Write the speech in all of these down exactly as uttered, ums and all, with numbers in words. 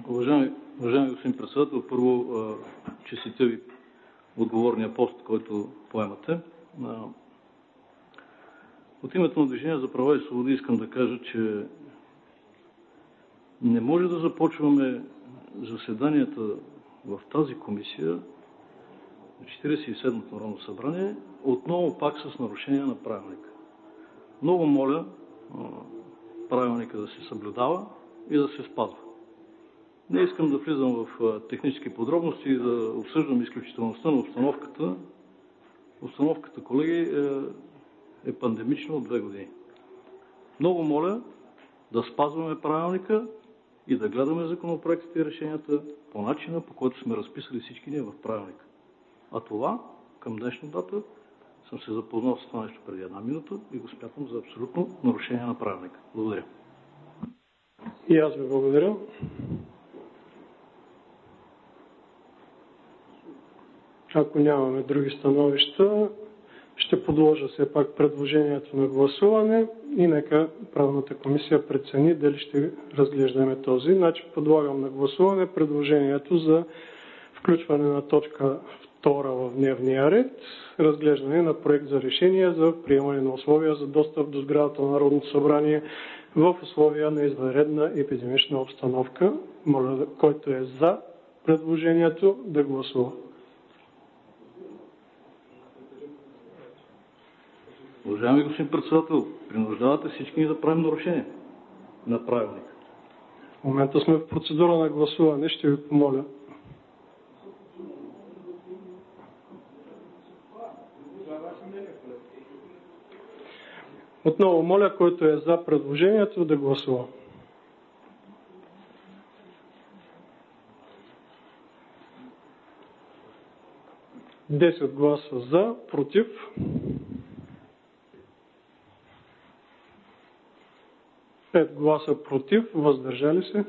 Уважаеми, уважаеми господин председател, първо честитя ви отговорния пост, който поемате. От името на Движение за права и свободи искам да кажа, че не може да започваме заседанията в тази комисия на Четиридесет и седмото Народно събрание отново пак с нарушение на правилника. Много моля правилника да се съблюдава и да се спазва. Не искам да влизам в технически подробности и да обсъждам изключителността на обстановката. Обстановката, колеги, е, е пандемична от две години. Много моля да спазваме правилника и да гледаме законопроектите и решенията по начина, по който сме разписали всички ние в правилника. А това, към днешна дата, съм се запознал с това нещо преди една минута и го смятам за абсолютно нарушение на правилника. Благодаря. И аз ви благодаря. Ако нямаме други становища, ще подложа все пак предложението на гласуване и нека правната комисия прецени дали ще разглеждаме този. Значи подлагам на гласуване предложението за включване на точка втора в дневния ред, разглеждане на проект за решение за приемане на условия за достъп до сградата на Народното събрание в условия на извънредна епидемична обстановка. Моля, който е за предложението, да гласува. Уважаеми господин председател, принуждавате всички ни да правим нарушение на правилника. В момента сме в процедура на гласуване, ще ви помоля. Отново моля, който е за предложението, да гласува. десет гласа за, против. пет гласа против, въздържали се.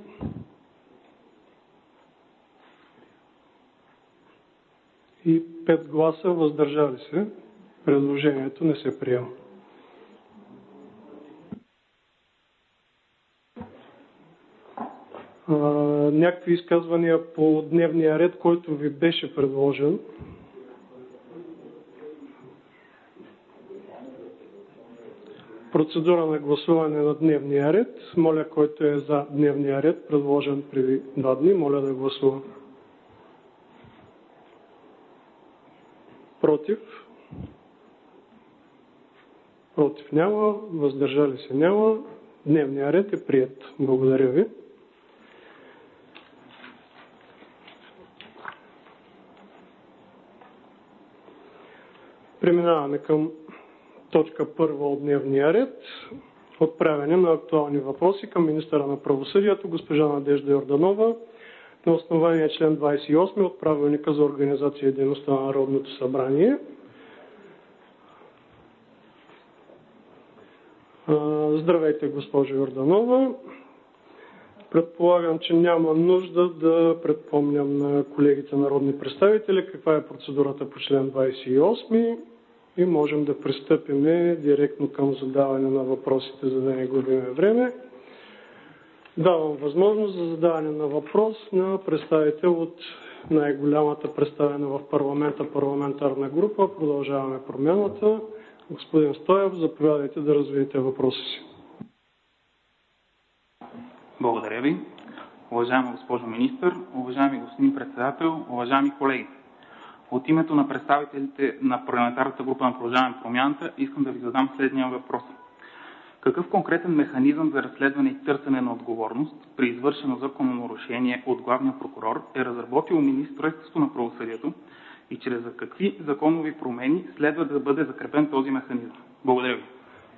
И пет гласа въздържали се. Предложението не се приема. А, някакви изказвания по дневния ред, който ви беше предложен. Процедура на гласуване на дневния ред. Моля, който е за дневния ред, предложен преди два дни, моля да гласува. Против? Против няма. Въздържали се няма. Дневния ред е приет. Благодаря ви. Преминаваме към точка първа от дневния ред. Отправяне на актуални въпроси към министъра на правосъдието госпожа Надежда Йорданова на основание член двадесет и осми от Правилника за организация и дейността на Народното събрание. Здравейте, госпожо Йорданова. Предполагам, че няма нужда да предпомням на колегите народни представители каква е процедурата по член двадесет и осми. И можем да пристъпим директно към задаване на въпросите, за да не губим време. Давам възможност за задаване на въпрос на представител от най-голямата представена в парламента парламентарна група. Продължаваме промяната. Господин Стоев, заповядайте да развиете въпроса си. Благодаря ви. Уважаема госпожо министър, уважаеми господин председател, уважаеми колеги. От името на представителите на парламентарната група на Продължаваме промяната искам да ви задам следния въпрос. Какъв конкретен механизъм за разследване и търсене на отговорност при извършено закононарушение от главния прокурор е разработило Министерството на правосъдието и чрез какви законови промени следва да бъде закрепен този механизъм? Благодаря ви.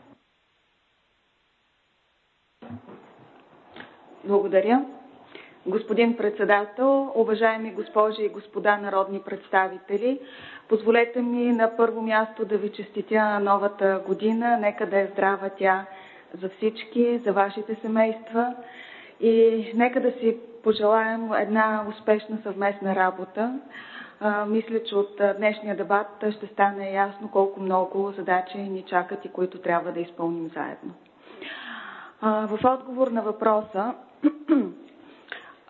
Благодаря. Господин председател, уважаеми госпожи и господа народни представители, позволете ми на първо място да ви честитя новата година. Нека да е здрава тя за всички, за вашите семейства и нека да си пожелаем една успешна съвместна работа. А, мисля, че от днешния дебат ще стане ясно колко много задачи ни чакат и които трябва да изпълним заедно. А, в отговор на въпроса,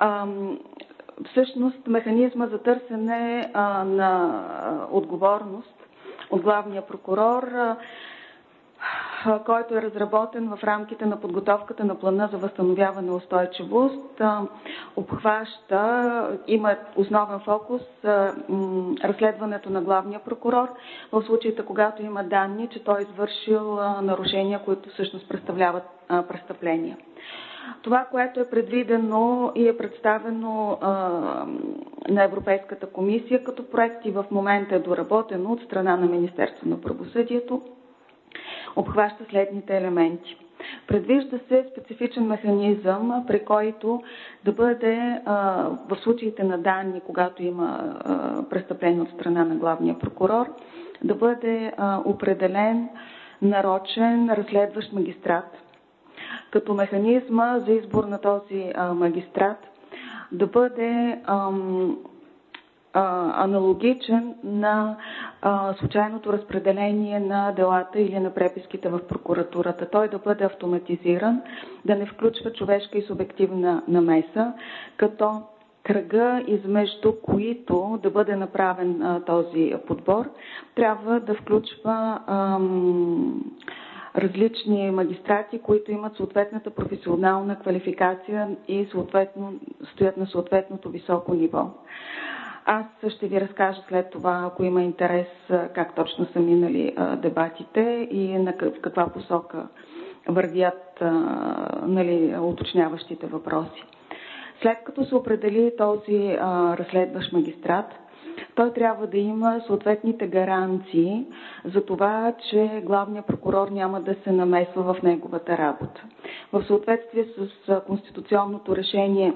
Всъщност механизма за търсене а, на отговорност от главния прокурор, а, който е разработен в рамките на подготовката на плана за възстановяване и устойчивост, а, обхваща, има основен фокус а, м, разследването на главния прокурор в случаите, когато има данни, че той е извършил а, нарушения, които всъщност представляват а, престъпления. Това, което е предвидено и е представено а, на Европейската комисия като проект и в момента е доработено от страна на Министерството на правосъдието, обхваща следните елементи. Предвижда се специфичен механизъм, при който да бъде а, в случаите на данни, когато има а, престъпление от страна на главния прокурор, да бъде а, определен нарочен разследващ магистрат, като механизма за избор на този а, магистрат да бъде ам, а, аналогичен на а, случайното разпределение на делата или на преписките в прокуратурата. Той да бъде автоматизиран, да не включва човешка и субективна намеса, като кръга, измежду които да бъде направен а, този подбор, трябва да включва ам, различни магистрати, които имат съответната професионална квалификация и съответно стоят на съответното високо ниво. Аз ще ви разкажа след това, ако има интерес, как точно са минали дебатите и на каква посока вървят, нали, уточняващите въпроси. След като се определи този разследващ магистрат, той трябва да има съответните гаранции за това, че главният прокурор няма да се намесва в неговата работа. В съответствие с конституционното решение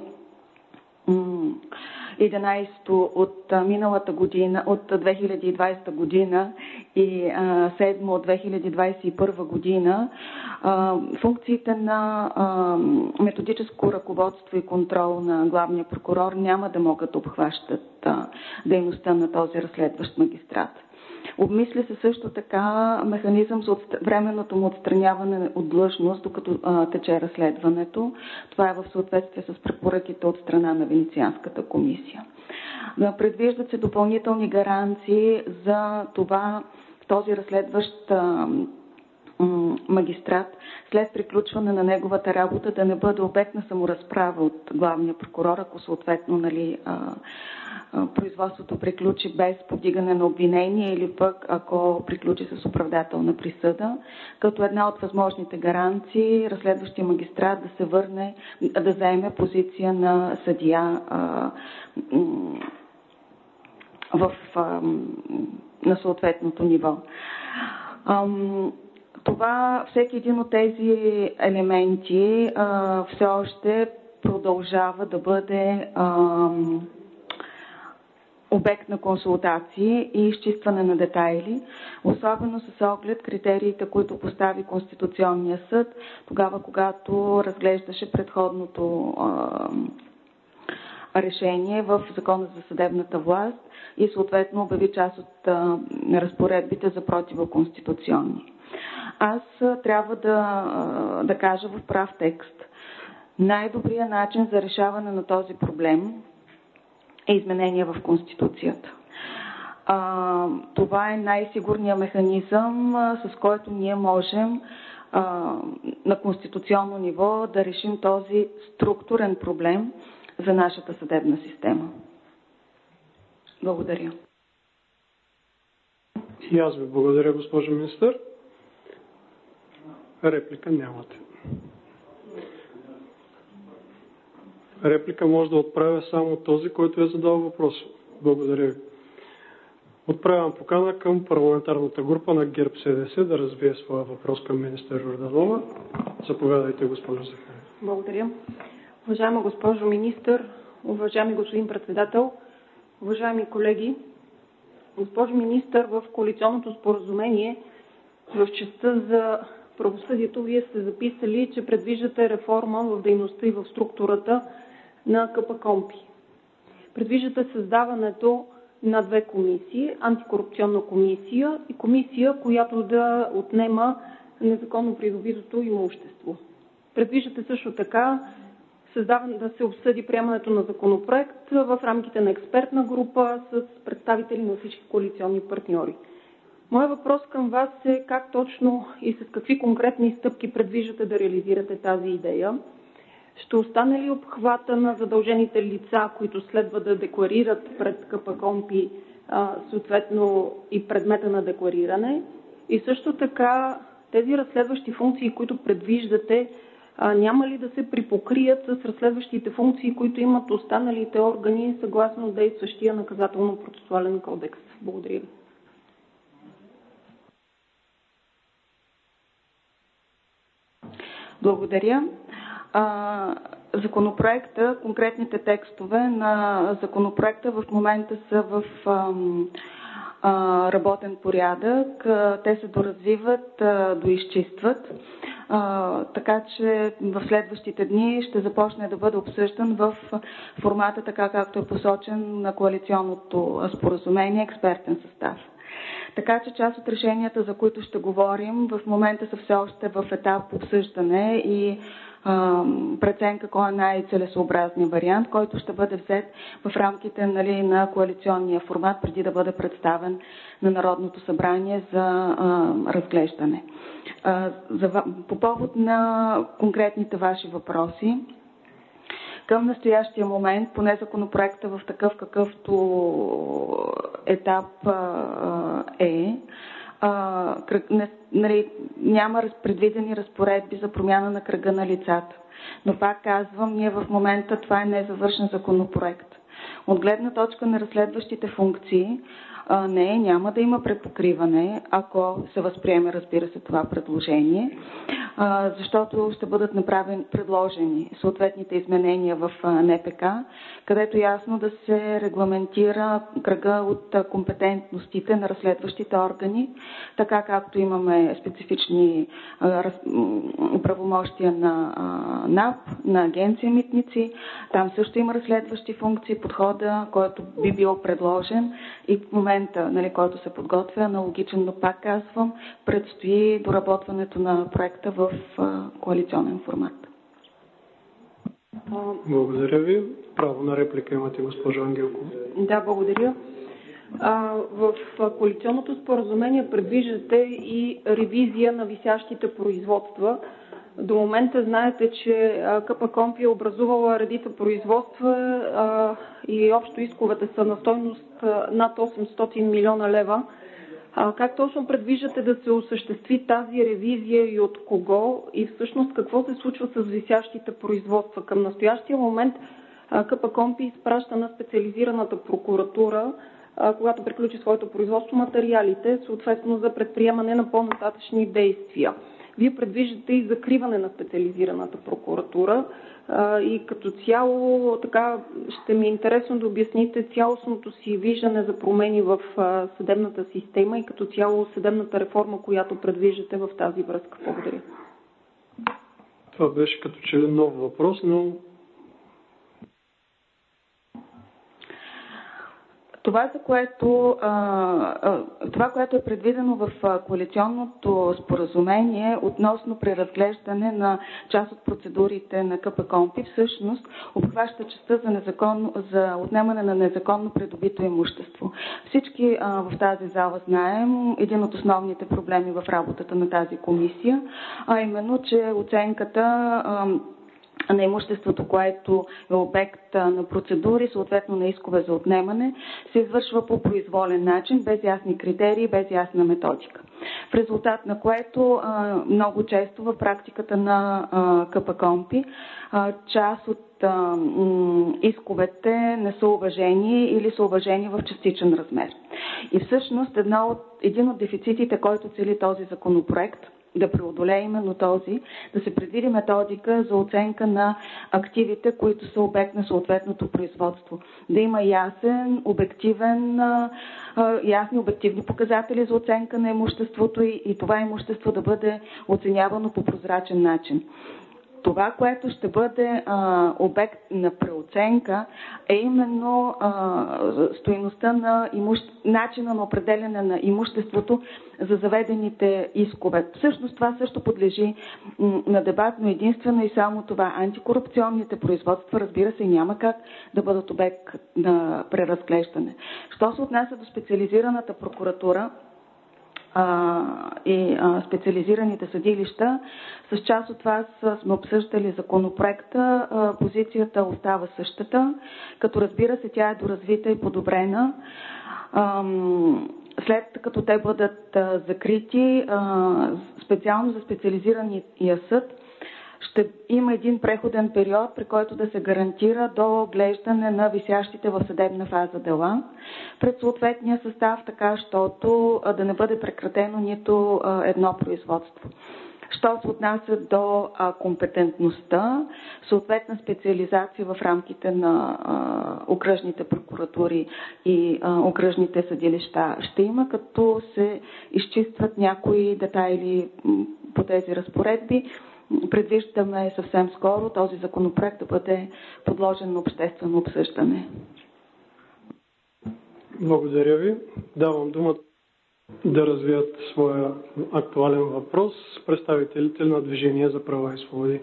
единайсето от миналата година, от две хиляди и двайсета година и седмо от две хиляди двайсет и първа година, функциите на методическо ръководство и контрол на главния прокурор няма да могат да обхващат дейността на този разследващ магистрат. Обмисля се също така механизъм за временното му отстраняване от длъжност, докато а, тече разследването. Това е в съответствие с препоръките от страна на Венецианската комисия. Предвиждат се допълнителни гаранции за това този разследващ а, магистрат след приключване на неговата работа да не бъде обект на саморазправа от главния прокурор, ако съответно, нали, а, а, производството приключи без повдигане на обвинение или пък ако приключи с оправдателна присъда, като една от възможните гаранции разследващия магистрат да се върне, да заеме позиция на съдия а, в, а, на съответното ниво. А, Това, всеки един от тези елементи а, все още продължава да бъде а, обект на консултации и изчистване на детайли, особено с оглед критериите, които постави Конституционния съд, тогава когато разглеждаше предходното а, решение в Закона за съдебната власт и съответно обяви част от а, разпоредбите за противоконституционни. Аз трябва да, да кажа в прав текст. Най-добрият начин за решаване на този проблем е изменение в Конституцията. А, това е най-сигурният механизъм, с който ние можем а, на конституционно ниво да решим този структурен проблем за нашата съдебна система. Благодаря. И аз ви благодаря, госпожо министър. Реплика нямате. Реплика може да отправя само този, който е задал въпрос. Благодаря ви. Отправям покана към парламентарната група на ГЕРБ-СДС да развие своя въпрос към министър Йорданова. Заповядайте, госпожо Захариева. Благодаря. Уважаема госпожо министър, уважаеми господин председател, уважаеми колеги, госпожо министър, в коалиционното споразумение в частта за правосъдието вие сте записали, че предвиждате реформа в дейността и в структурата на КПКОНПИ. Предвиждате създаването на две комисии, антикорупционна комисия и комисия, която да отнема незаконно придобитото имущество. Предвиждате също така създаване, да се обсъди приемането на законопроект в рамките на експертна група с представители на всички коалиционни партньори. Моя въпрос към вас е как точно и с какви конкретни стъпки предвиждате да реализирате тази идея? Ще остане ли обхвата на задължените лица, които следва да декларират пред КПКОНПИ съответно и предмета на деклариране? И също така тези разследващи функции, които предвиждате, няма ли да се припокрият с разследващите функции, които имат останалите органи съгласно действащия наказателно-процесуален кодекс? Благодаря ви. Благодаря. Законопроекта, конкретните текстове на законопроекта в момента са в работен порядък. Те се доразвиват, доизчистват. Така че в следващите дни ще започне да бъде обсъждан в формата, така както е посочен на коалиционното споразумение, експертен състав. Така че част от решенията, за които ще говорим, в момента са все още в етап обсъждане и а, преценка кой е най-целесообразният вариант, който ще бъде взет в рамките, нали, на коалиционния формат, преди да бъде представен на Народното събрание за а, разглеждане. А, за, по повод на конкретните ваши въпроси, към настоящия момент, поне законопроекта в такъв какъвто етап е, нали, няма предвидени разпоредби за промяна на кръга на лицата. Но пак казвам, ние в момента това е незавършен законопроект. От гледна точка на разследващите функции, не, няма да има препокриване, ако се възприеме, разбира се, това предложение, защото ще бъдат направени, предложени съответните изменения в Н П К, където ясно да се регламентира кръга от компетентностите на разследващите органи, така както имаме специфични правомощия на Н А П, на Агенция Митници. Там също има разследващи функции, подхода, който би бил предложен и в момента, нали, който се подготвя, аналогичен, но пак казвам, предстои доработването на проекта в коалиционен формат. Благодаря ви. Право на реплика имате, госпожо Ангелкова. Да, благодаря. В коалиционното споразумение предвиждате и ревизия на висящите производства. До момента знаете, че КПКОНПИ е образувала редица производства и общо исковете са на стойност над осемстотин милиона лева. Как точно предвиждате да се осъществи тази ревизия и от кого и всъщност какво се случва с висящите производства? Към настоящия момент КПКОНПИ изпраща на специализираната прокуратура, когато приключи своето производство, материалите, съответно за предприемане на по-нататъчни действия. Вие предвиждате и закриване на специализираната прокуратура и като цяло така ще ми е интересно да обясните цялостното си виждане за промени в съдебната система и като цяло съдебната реформа, която предвиждате в тази връзка. Благодаря. Това беше като че ли нов въпрос, но Това, за което, това, което е предвидено в коалиционното споразумение относно преразглеждане на част от процедурите на КПКОНПИ, всъщност обхваща частта за, незаконно, за отнемане на незаконно придобито имущество. Всички в тази зала знаем един от основните проблеми в работата на тази комисия, а именно, че оценката на имуществото, което е обект на процедури, съответно на искове за отнемане, се извършва по произволен начин, без ясни критерии, без ясна методика. В резултат на което много често в практиката на КПКОНПИ част от исковете не са уважени или са уважени в частичен размер. И всъщност едно от, един от дефицитите, който цели този законопроект, да преодолее именно този, да се предвиди методика за оценка на активите, които са обект на съответното производство. Да има ясен, обективен, ясни обективни показатели за оценка на имуществото и, и това имущество да бъде оценявано по прозрачен начин. това, което ще бъде а, обект на преоценка, е именно а, стойността на имущ... начина на определяне на имуществото за заведените искове. Всъщност това също подлежи м, на дебат, но единствено и само това. Антикорупционните производства, разбира се, няма как да бъдат обект на преразглеждане. Що се отнася до специализираната прокуратура, и специализираните съдилища, с част от вас сме обсъждали законопроекта. Позицията остава същата, като разбира се тя е доразвита и подобрена. След като те бъдат закрити, специално за специализирания съд, ще има един преходен период, при който да се гарантира до глеждане на висящите в съдебна фаза дела пред съответния състав, така щото да не бъде прекратено нито едно производство. Що се отнася до а, компетентността, съответна специализация в рамките на а, окръжните прокуратури и а, окръжните съдилища ще има, като се изчистват някои детайли по тези разпоредби. Предвиждаме съвсем скоро този законопроект да бъде подложен на обществено обсъждане. Благодаря ви. Давам думата да развият своя актуален въпрос представителите на Движение за права и свободи.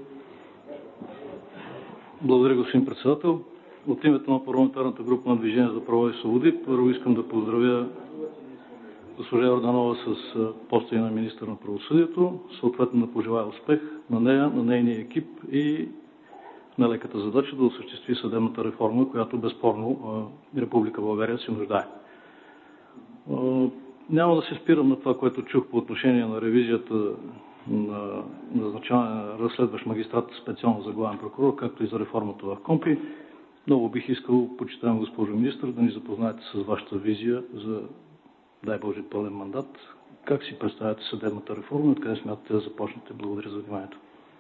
Благодаря, господин председател. От името на парламентарната група на Движение за права и свободи, първо искам да поздравя госпожа Йорданова с поста и на министър на правосъдието, съответно да пожелая успех на нея, на нейния екип и на леката задача да осъществи съдебната реформа, която безспорно Република България се нуждае. Няма да се спирам на това, което чух по отношение на ревизията на назначаване на разследващ магистрат специално за главен прокурор, както и за реформата в КОНПИ. Много бих искал, почитаем госпожо министър, да ни запознаете с вашата визия за, дай Боже, пълен мандат. Как си представяте съдебната реформа и откъде смятате да започнете? Благодаря за вниманието.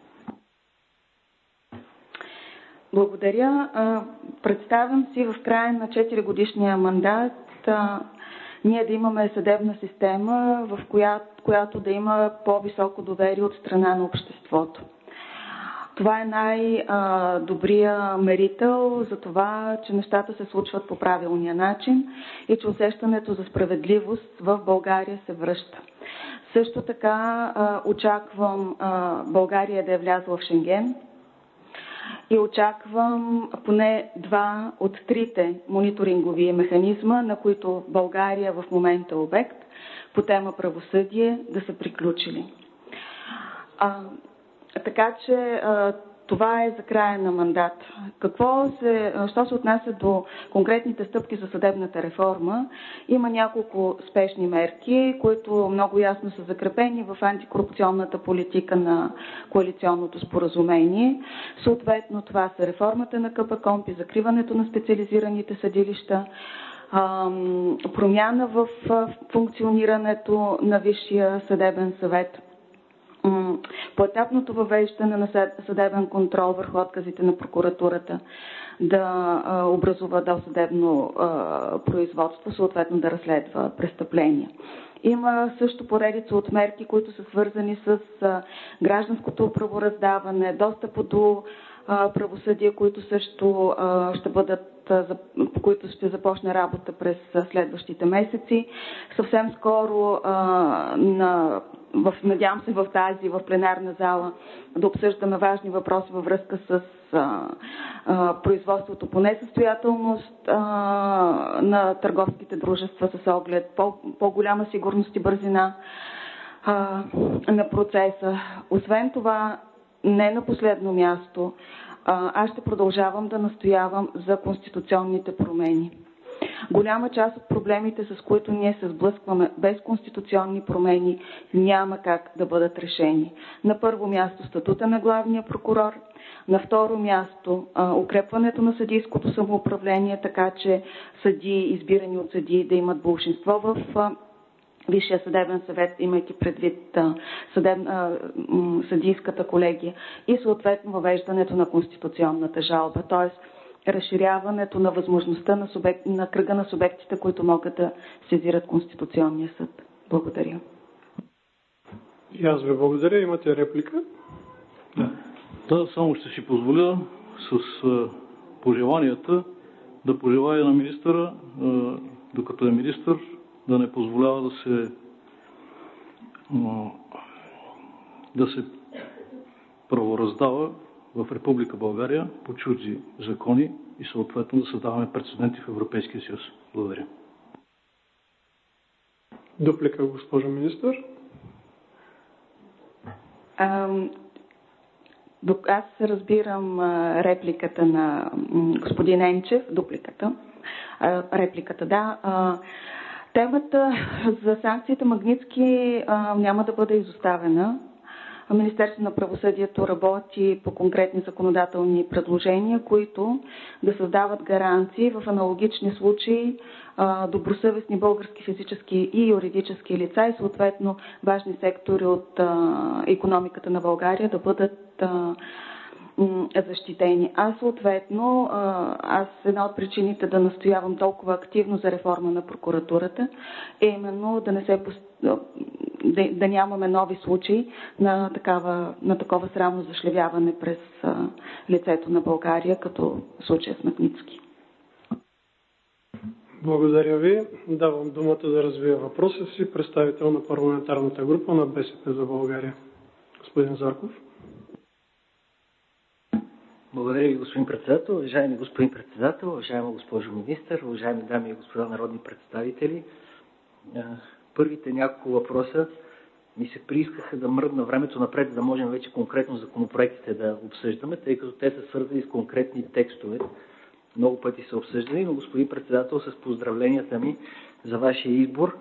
Благодаря. Представям си в края на четиригодишния мандат ние да имаме съдебна система, в която, която да има по-високо доверие от страна на обществото. Това е най-добрия мерител за това, че нещата се случват по правилния начин и че усещането за справедливост в България се връща. Също така очаквам България да е влязла в Шенген и очаквам поне два от трите мониторингови механизма, на които България в момента е обект по тема правосъдие, да са приключили. А, така че а, това е за края на мандат. Какво се, що се отнася до конкретните стъпки за съдебната реформа, има няколко спешни мерки, които много ясно са закрепени в антикорупционната политика на коалиционното споразумение. Съответно, това са реформата на КПКОНПИ, закриването на специализираните съдилища, промяна в функционирането на Висшия съдебен съвет, поетапното въвеждане на съдебен контрол върху отказите на прокуратурата да образува досъдебно производство, съответно да разследва престъпления. Има също поредица от мерки, които са свързани с гражданското правораздаване, достъп до правосъдие, които също ще бъдат, по които ще започне работа през следващите месеци. Съвсем скоро, на, в, надявам се в тази, в пленарна зала, да обсъждаме важни въпроси във връзка с а, а, производството по несъстоятелност а, на търговските дружества с оглед по, по-голяма сигурност и бързина а, на процеса. Освен това, не на последно място, аз ще продължавам да настоявам за конституционните промени. Голяма част от проблемите, с които ние се сблъскваме без конституционни промени, няма как да бъдат решени. На първо място статута на главния прокурор, на второ място укрепването на съдийското самоуправление, така че съдии, избирани от съдии, да имат болшинство в Висшия съдебен съвет, имайки предвид съдеб... съдийската колегия, и съответно въвеждането на конституционната жалба, т.е. разширяването на възможността на, субект... на кръга на субектите, които могат да сезират Конституционния съд. Благодаря. И аз ви благодаря. Имате реплика? Да. Да, само ще си позволя с пожеланията да пожелая на министъра, докато е министър, да не позволява да се да се правораздава в Република България по чужди закони и съответно да създаваме прецеденти в Европейския съюз. Благодаря. Дуплика, госпожо министър. Аз разбирам репликата на господин Енчев, дупликата. Репликата, да. Темата за санкциите Магнитски няма да бъде изоставена. Министерството на правосъдието работи по конкретни законодателни предложения, които да създават гаранции в аналогични случаи добросъвестни български физически и юридически лица и съответно важни сектори от икономиката на България да бъдат защитени. А съответно, аз една от причините да настоявам толкова активно за реформа на прокуратурата е именно да не се да, да нямаме нови случаи на, такава, на такова срамно зашлевяване през лицето на България, като случая с Магнитски. Благодаря ви. Давам думата да развия въпроса си представител на парламентарната група на БСП за България. Господин Зарков. Благодаря ви, господин председател. Уважаеми господин председател, уважаема госпожо министър, уважаеми дами и господа народни представители. Първите няколко въпроса ми се приискаха да мръдна времето напред, за да можем вече конкретно законопроектите да обсъждаме, тъй като те са свързани с конкретни текстове. Много пъти са обсъждани, но господин председател, с поздравленията ми за вашия избор,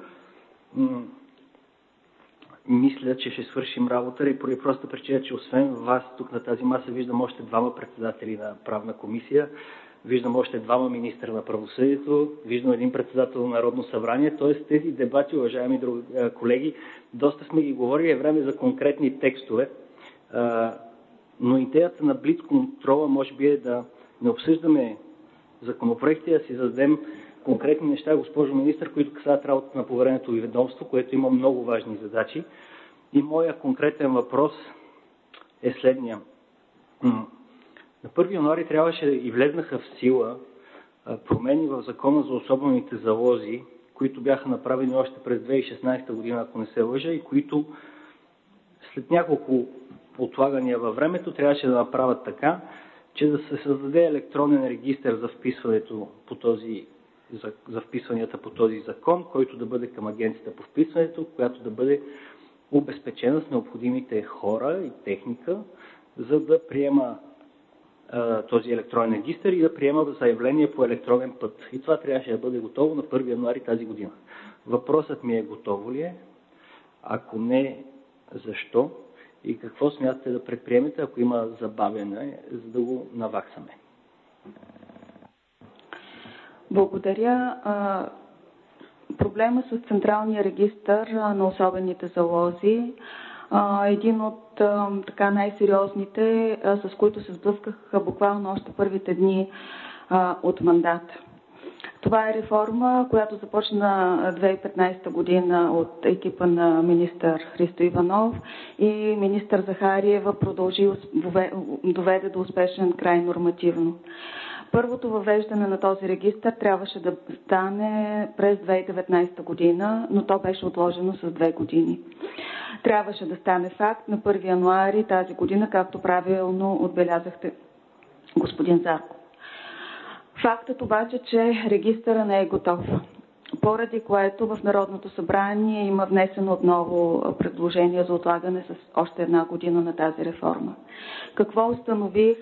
мисля, че ще свършим работа и поради проста причина, че освен вас тук на тази маса виждам още двама председатели на правна комисия, виждам още двама министра на правосъдието, виждам един председател на Народно събрание, т.е. тези дебати, уважаеми други, колеги, доста сме ги говорили, е време за конкретни текстове, но идеята на блицконтрола може би е да не обсъждаме законопроекти, а си зададем конкретни неща, госпожо министър, които касаят работата на повереното ви ведомство, което има много важни задачи. И моя конкретен въпрос е следния. На първи януари трябваше и влезнаха в сила промени в Закона за особените залози, които бяха направени още през две хиляди и шестнадесета година, ако не се лъжа, и които след няколко отлагания във времето трябваше да направят така, че да се създаде електронен регистър за вписването по този За, за вписванията по този закон, който да бъде към агенцията по вписването, която да бъде обезпечена с необходимите хора и техника, за да приема а, този електронен регистър и да приема заявление по електронен път. И това трябваше да бъде готово на първи януари тази година. Въпросът ми е: готово ли е? Ако не, защо? И какво смятате да предприемете, ако има забавяне, за да го наваксаме? Благодаря. Проблема с Централния регистър на особените залози е един от така най-сериозните, с които се сблъсках буквално още първите дни от мандата. Това е реформа, която започна две хиляди и петнадесета година от екипа на министър Христо Иванов и министър Захариева продължи, доведе до успешен край нормативно. Първото въвеждане на този регистър трябваше да стане през две хиляди и деветнадесета година, но то беше отложено с две години. Трябваше да стане факт на първи януари тази година, както правилно отбелязахте, господин Зарков. Фактът обаче, че регистъра не е готов, поради което в Народното събрание има внесено отново предложение за отлагане с още една година на тази реформа. Какво установих?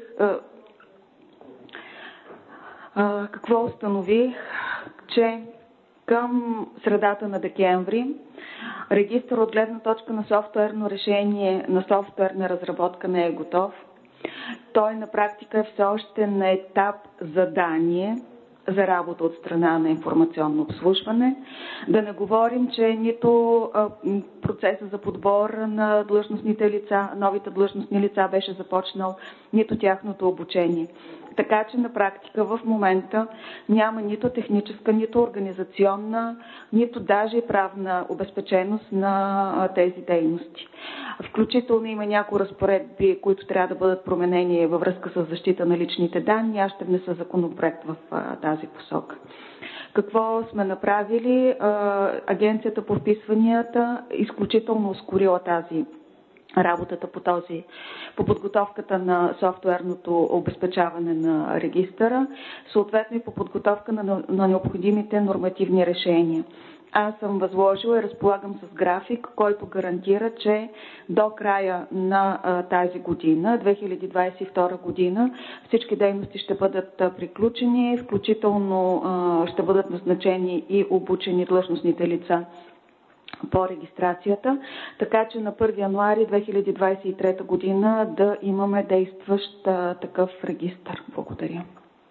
Какво установих, че към средата на декември регистър от гледна точка на софтуерно решение, на софтуерна разработка не е готов. Той на практика е все още на етап задание за работа от страна на информационно обслужване. Да не говорим, че нито процеса за подбор на длъжностните лица, новите длъжностни лица беше започнал, нито тяхното обучение. Така че на практика в момента няма нито техническа, нито организационна, нито даже и правна обезпеченост на тези дейности. Включително има някои разпоредби, които трябва да бъдат променени във връзка с защита на личните данни. Аз ще внеса законопроект в тази посока. Какво сме направили? Агенцията по вписванията изключително ускорила тази работата по, този, по подготовката на софтуерното обезпечаване на регистъра, съответно и по подготовка на, на необходимите нормативни решения. Аз съм възложила и разполагам с график, който гарантира, че до края на а, тази година, две хиляди двадесет и втора година, всички дейности ще бъдат а, приключени, включително а, ще бъдат назначени и обучени длъжностните лица по регистрацията, така че на първи януари две хиляди двадесет и трета година да имаме действащ а, такъв регистър. Благодаря.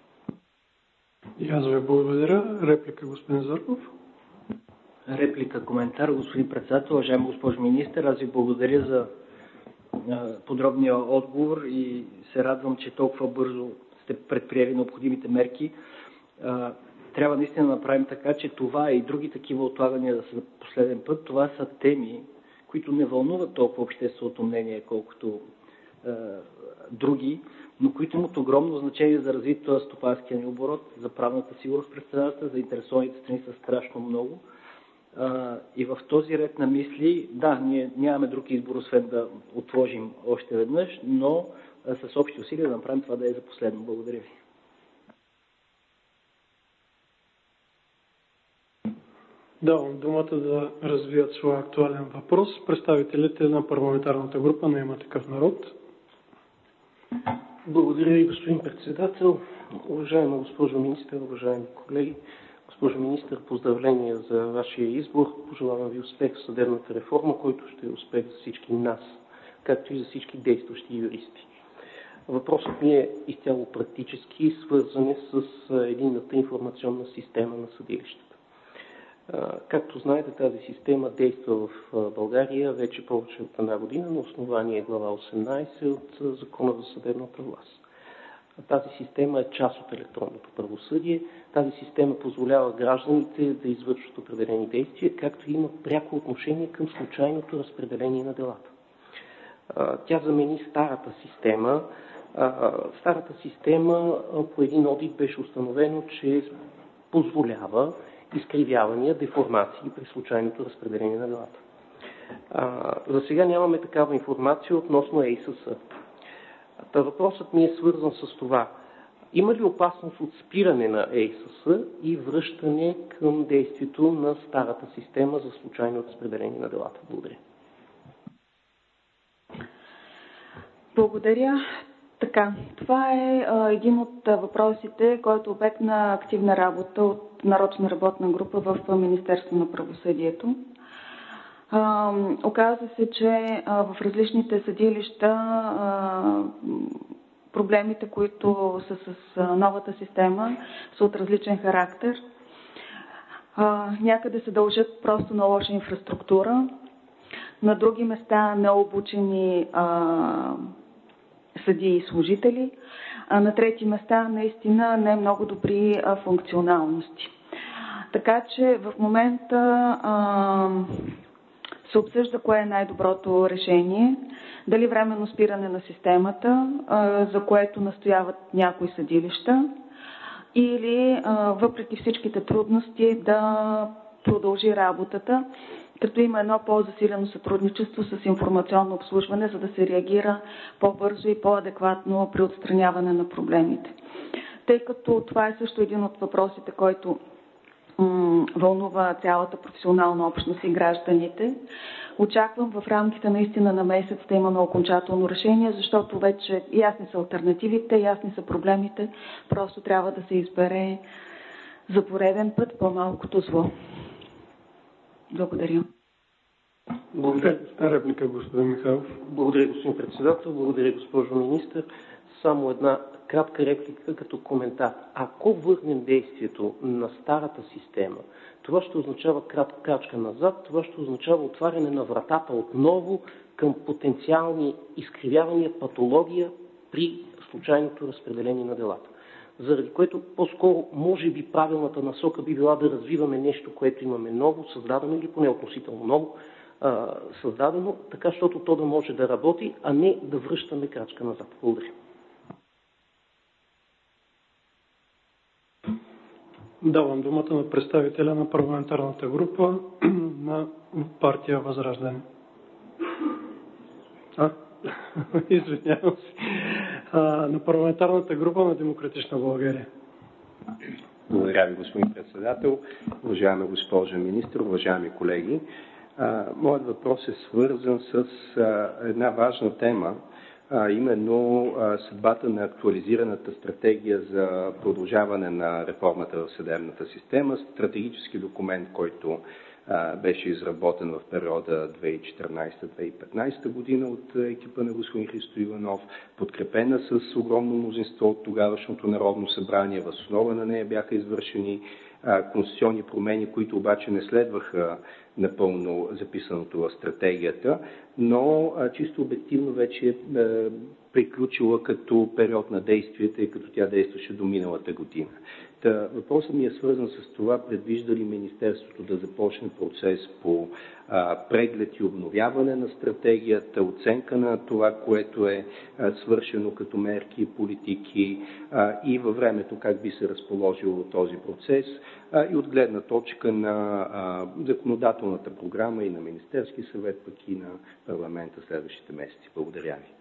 И аз ви благодаря. Реплика, господин Зарков. Реплика, коментар, господин председател, уважаема госпожо министър, аз ви благодаря за подробния отговор и се радвам, че толкова бързо сте предприели необходимите мерки. Трябва наистина да направим така, че това и други такива отлагания да са за последен път. Това са теми, които не вълнуват толкова общественото мнение, колкото е, други, но които имат огромно значение за развитието на стопанския ни оборот, за правната сигурност пред страната, за интересованите страни са страшно много. Е, и в този ред на мисли, да, ние нямаме друг избор, освен да отложим още веднъж, но е, с общи усилия да направим това да е за последно. Благодаря ви. Давам думата да развият своя актуален въпрос представителите на парламентарната група на Има такъв народ. Благодаря ви, господин председател. Уважаема госпожо министър, уважаеми колеги. Госпожо министър, поздравления за вашия избор. Пожелавам ви успех в съдебната реформа, който ще е успех за всички нас, както и за всички действащи юристи. Въпросът ми е изцяло практически, свързан с единната информационна система на съдилищата. Както знаете, тази система действа в България вече повече от една година на основание глава осемнадесет от Закона за съдебната власт. Тази система е част от електронното правосъдие. Тази система позволява гражданите да извършват определени действия, както и има пряко отношение към случайното разпределение на делата. Тя замени старата система. Старата система по един одит беше установено, че позволява изкривявания, деформации при случайното разпределение на делата. За сега нямаме такава информация относно Ей Ес Ес. Та въпросът ми е свързан с това. Има ли опасност от спиране на Ей Ес Ес и връщане към действието на старата система за случайно разпределение на делата? Благодаря. Благодаря. Така, това е а, един от въпросите, който е обект на активна работа от нарочна работна група в Министерство на правосъдието. А, оказва се, че а, в различните съдилища а, проблемите, които са с а, новата система, са от различен характер. А, някъде се дължат просто на лоша инфраструктура, на други места необучени а, съдии и служители, а на трети места наистина не много добри а, функционалности. Така че в момента а, се обсъжда кое е най-доброто решение, дали временно спиране на системата, а, за което настояват някои съдилища, или а, въпреки всичките трудности да продължи работата, като има едно по-засилено сътрудничество с информационно обслужване, за да се реагира по-бързо и по-адекватно при отстраняване на проблемите. Тъй като това е също един от въпросите, който м- вълнува цялата професионална общност и гражданите, очаквам в рамките наистина на месец да имаме окончателно решение, защото вече ясни са алтернативите, ясни са проблемите, просто трябва да се избере за пореден път по-малкото зло. Благодаря. Благодаря. Реплика, господин Михайлов. Благодаря, господин председател. Благодаря, госпожо министър. Само една кратка реплика като коментар. Ако върнем действието на старата система, това ще означава кратка крачка назад, това ще означава отваряне на вратата отново към потенциални изкривявания, патология при случайното разпределение на делата. Заради което по-скоро, може би, правилната насока би била да развиваме нещо, което имаме ново, създадено или поне относително ново, а, създадено, така, защото то да може да работи, а не да връщаме крачка назад. Благодаря. Давам думата на представителя на парламентарната група на партия Възраждане. А? Извинявам се. А, на парламентарната група на Демократична България. Благодаря ви, господин председател. Уважаема госпожа министър, уважаеми колеги. А, моят въпрос е свързан с а, една важна тема, а именно а, съдбата на актуализираната стратегия за продължаване на реформата в съдебната система, стратегически документ, който а, беше изработен в периода две хиляди и четиринадесета - две хиляди и петнадесета година от екипа на господин Христо Иванов, подкрепена с огромно мнозинство от тогавашното Народно събрание. Въз основа на нея бяха извършени а, конституционни промени, които обаче не следваха напълно записаното в стратегията, но а, чисто обективно вече е а, приключила като период на действие, тъй като тя действаше до миналата година. Та, въпросът ми е свързан с това, предвижда ли Министерството да започне процес по а, преглед и обновяване на стратегията, оценка на това, което е а, свършено като мерки и политики а, и във времето как би се разположил този процес а, и от гледна точка на а, законодателната програма и на Министерски съвет, пък и на парламента следващите месеци. Благодаря ви.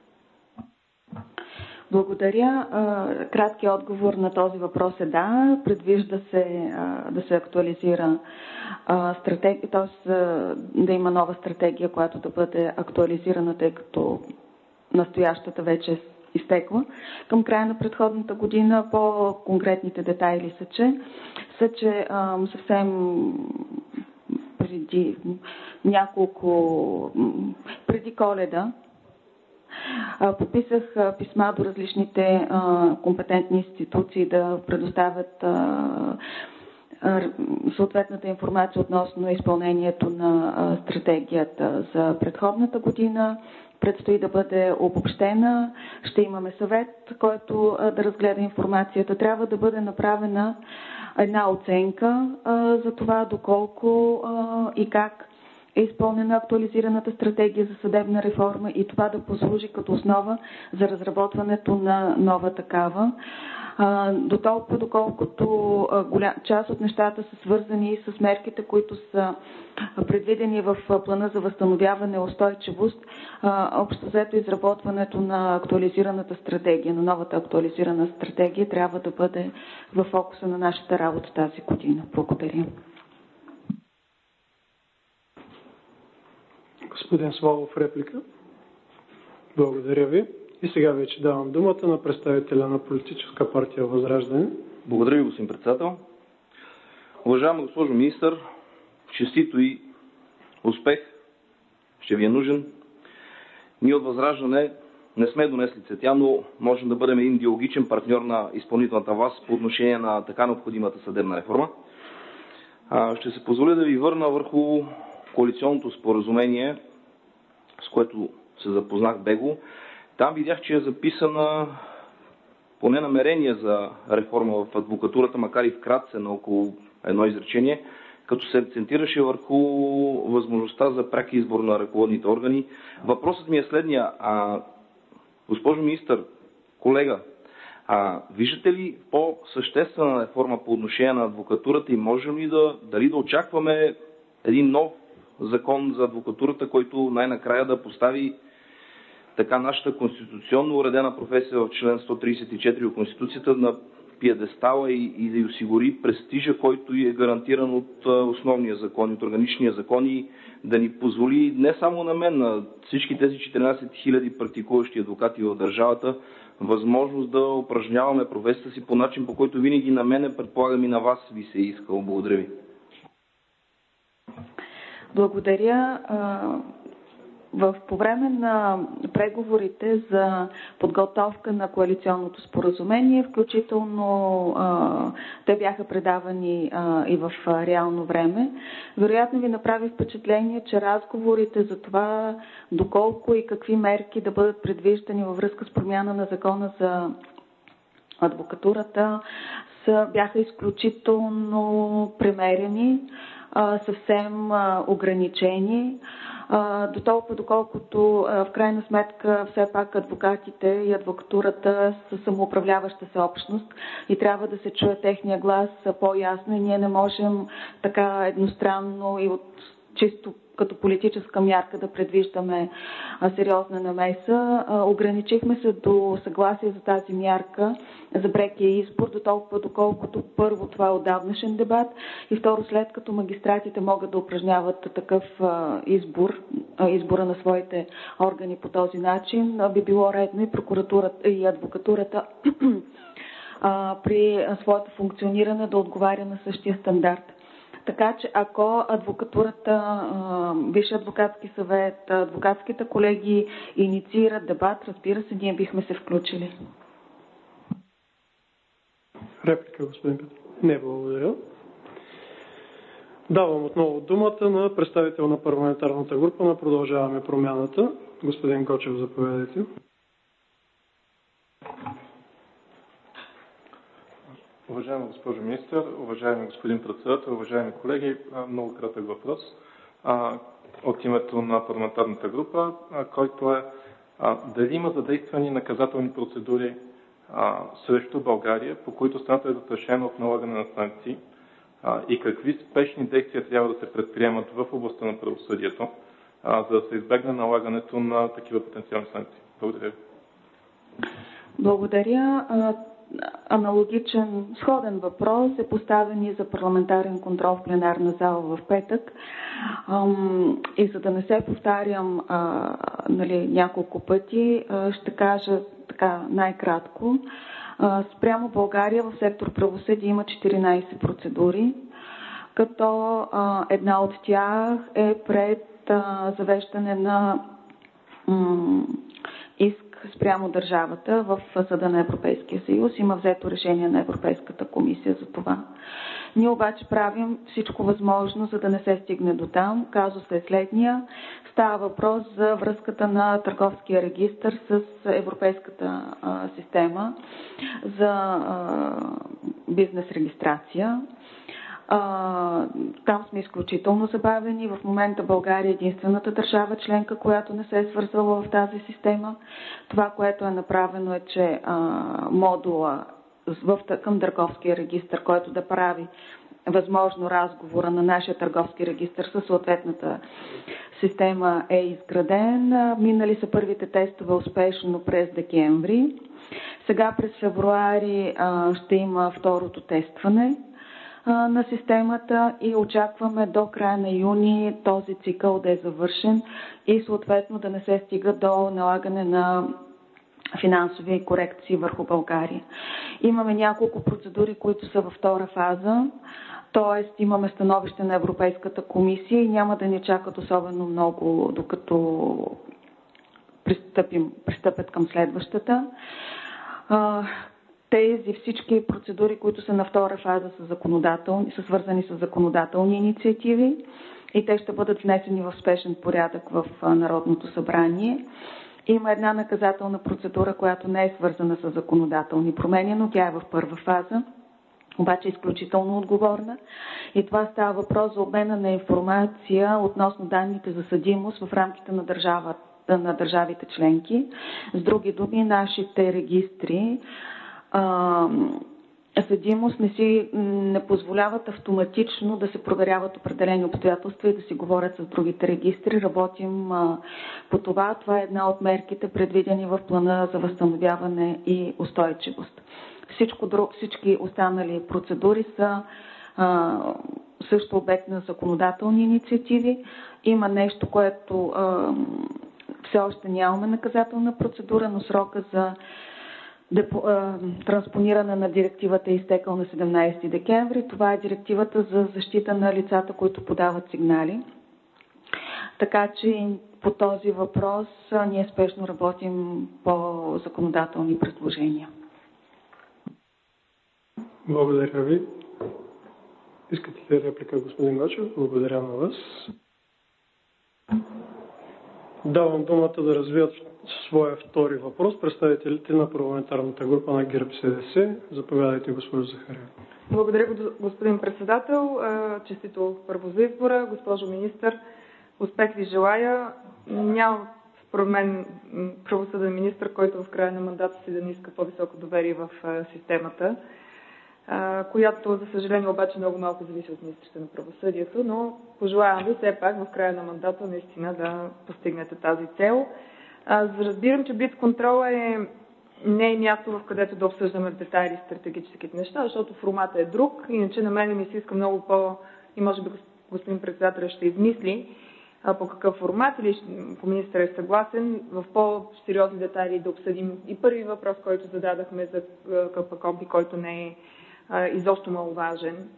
Благодаря. Краткият отговор на този въпрос е да. Предвижда се да се актуализира стратегия, т.е. да има нова стратегия, която да бъде актуализирана, тъй като настоящата вече е изтекла към края на предходната година. По-конкретните детайли са, че, са, че съвсем преди няколко, преди Коледа подписах писма до различните а, компетентни институции да предоставят а, а, съответната информация относно изпълнението на а, стратегията за предходната година. Предстои да бъде обобщена. Ще имаме съвет, който а, да разгледа информацията. Трябва да бъде направена една оценка а, за това доколко а, и как е изпълнена актуализираната стратегия за съдебна реформа и това да послужи като основа за разработването на нова такава. До толкова, доколкото голям, част от нещата са свързани с мерките, които са предвидени в плана за възстановяване и устойчивост, общо взето изработването на актуализираната стратегия, на новата актуализирана стратегия трябва да бъде в фокуса на нашата работа тази година. Благодаря. Господин Славов, реплика. Благодаря ви. И сега вече давам думата на представителя на политическа партия Възраждане. Благодаря ви, господин председател. Уважаема госпожо министър, честито и успех ще ви е нужен. Ние от Възраждане не сме донесли цветя, но можем да бъдем един диалогичен партньор на изпълнителната власт по отношение на така необходимата съдебна реформа. Ще се позволя да ви върна върху коалиционното споразумение, с което се запознах бегло. Там видях, че е записана поне намерение за реформа в адвокатурата, макар и вкратце на около едно изречение, като се акцентираше върху възможността за пряк избор на ръководните органи. Въпросът ми е следния. А, госпожо министър, колега, а, виждате ли по-съществена реформа по отношение на адвокатурата и можем ли да, дали да очакваме един нов закон за адвокатурата, който най-накрая да постави така нашата конституционно уредена професия в член сто тридесет и четири от Конституцията на пиедестала и, и да й осигури престижа, който е гарантиран от а, основния закон, от органичния закон и да ни позволи не само на мен, на всички тези четиринадесет хиляди практикуващи адвокати в държавата, възможност да упражняваме професията си по начин, по който винаги на мене, предполагам и на вас ви се е искало. Благодаря ви. Благодаря. в, по време на преговорите за подготовка на коалиционното споразумение, включително а, те бяха предавани а, и в а, реално време, вероятно ви направи впечатление, че разговорите за това доколко и какви мерки да бъдат предвиждани във връзка с промяна на закона за адвокатурата са, бяха изключително премерени, а, съвсем а, ограничени. До толкова, доколкото в крайна сметка все пак адвокатите и адвокатурата са самоуправляваща се общност и трябва да се чуе техния глас по-ясно и ние не можем така едностранно и от чисто като политическа мярка да предвиждаме сериозна намеса. Ограничихме се до съгласие за тази мярка за прекия избор, до толкова доколкото първо това е отдавнашен дебат и второ след като магистратите могат да упражняват такъв избор, избора на своите органи по този начин, би било редно и прокуратурата и адвокатурата при своето функциониране да отговаря на същия стандарт. Така че ако адвокатурата, Висше адвокатски съвет, адвокатските колеги инициират дебат, разбира се, ние бихме се включили. Реплика, господин Петър? Не, благодаря. Давам отново думата на представител на парламентарната група на Продължаваме промяната. Господин Гочев, заповядайте. Уважаема госпожо министър, уважаеми господин председател, уважаеми колеги, много кратък въпрос а, от името на парламентарната група, а, който е а, дали има задействани наказателни процедури а, срещу България, по които страната е застрашена от налагане на санкции а, и какви спешни действия трябва да се предприемат в областта на правосъдието, а, за да се избегне налагането на такива потенциални санкции. Благодаря ви. Благодаря. Аналогичен, сходен въпрос е поставен и за парламентарен контрол в пленарна зала в петък. И за да не се повтарям а, нали, няколко пъти, а, ще кажа така най-кратко. А, спрямо България в сектор правосъдие има четиринайсет процедури, като а, една от тях е пред а, завеждане на м- иск спрямо държавата в Съда на Европейския съюз. Има взето решение на Европейската комисия за това. Ние обаче правим всичко възможно, за да не се стигне до там. Казусът е следния. Става въпрос за връзката на търговския регистър с европейската а, система за а, бизнес регистрация. А, там сме изключително забавени. В момента България е единствената държава членка, която не се е свързала в тази система. Това, което е направено е, че а, модула в, към търговския регистър, който да прави възможно разговора на нашия търговски регистър със съответната система е изграден. Минали са първите тестове успешно през декември. Сега през февруари а, ще има второто тестване на системата и очакваме до края на юни този цикъл да е завършен и съответно да не се стига до налагане на финансови корекции върху България. Имаме няколко процедури, които са във втора фаза, т.е. имаме становище на Европейската комисия и няма да ни чакат особено много, докато пристъпим, пристъпят към следващата. Тези всички процедури, които са на втора фаза, са, законодателни, са свързани с законодателни инициативи и те ще бъдат внесени в спешен порядък в Народното събрание. Има една наказателна процедура, която не е свързана с законодателни промени, но тя е в първа фаза, обаче е изключително отговорна. И това става въпрос за обмена на информация относно данните за съдимост в рамките на държавата, на държавите членки. С други думи, нашите регистри съдимост не си не позволяват автоматично да се проверяват определени обстоятелства и да си говорят с другите регистри. Работим а, по това. Това е една от мерките, предвидени в плана за възстановяване и устойчивост. Всичко друг, всички останали процедури са а, също обект на законодателни инициативи. Има нещо, което а, все още нямаме наказателна процедура, но срока за Депо, а, транспониране на директивата е изтекал на седемнайсети декември. Това е директивата за защита на лицата, които подават сигнали. Така че по този въпрос ние спешно работим по законодателни предложения. Благодаря ви. Искате ли реплика, господин Гочев? Благодаря на вас. Давам думата да развият своя втори въпрос представителите на парламентарната група на ГЕРБ-СДС. Заповядайте, госпожо Захариева. Благодаря, господин председател. Честито първо за избора. Госпожо министър, успех ви желая. Няма според мен правосъден министър, който в края на мандата си да не иска по-високо доверие в системата, която, за съжаление, обаче много малко зависи от министрите на правосъдието, но пожелавам ви все пак в края на мандата наистина да постигнете тази цел. Разбирам, че блицконтрола е не е място, в където да обсъждаме в детайли стратегическите неща, защото формата е друг. Иначе на мен ми се иска много по... и може би господин председател ще измисли по какъв формат или ако министър е съгласен, в по-сериозни детайли да обсъдим и първи въпрос, който зададахме за КПКОНПИ, който не е изобщо маловажен.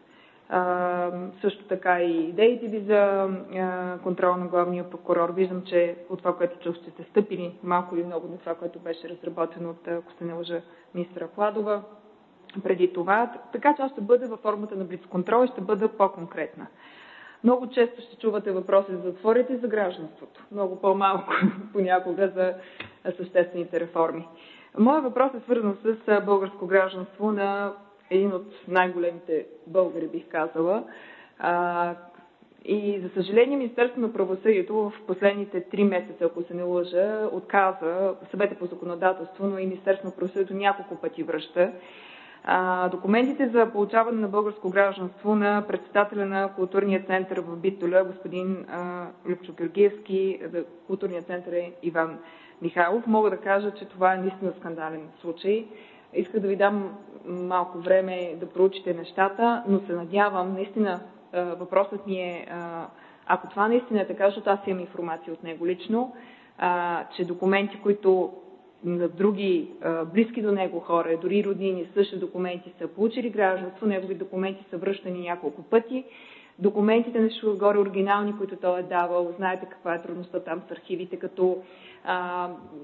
Също така и идеите ви за контрол на главния прокурор. Виждам, че от това, което чух, ще сте стъпили малко или много на това, което беше разработено от, ако се не лъжа, министра Хладова преди това. Така че аз ще бъда във формата на блицконтрол и ще бъда по-конкретна. Много често ще чувате въпроси за затворите и за гражданството. Много по-малко понякога за съществените реформи. Моят въпрос е свързан с българско гражданство на един от най-големите българи, бих казала. А, и, за съжаление, Министерството на правосъдието в последните три месеца, ако се не лъжа, отказа Съвета по законодателство, но и Министерството на правосъдието няколко пъти връща а, документите за получаване на българско гражданство на председателя на културния център в Битоля, господин а, Любчо Георгиевски. Културният център е Иван Михайлов. Мога да кажа, че това е наистина скандален случай. Исках да ви дам малко време да проучите нещата, но се надявам, наистина, въпросът ми е, ако това наистина е така, защото аз имам информация от него лично, че документи, които на други близки до него хора, дори роднини, същи документи са получили гражданство, негови документи са връщани няколко пъти. Документите нещо отгоре оригинални, които той е давал, знаете каква е трудността там с архивите, като а,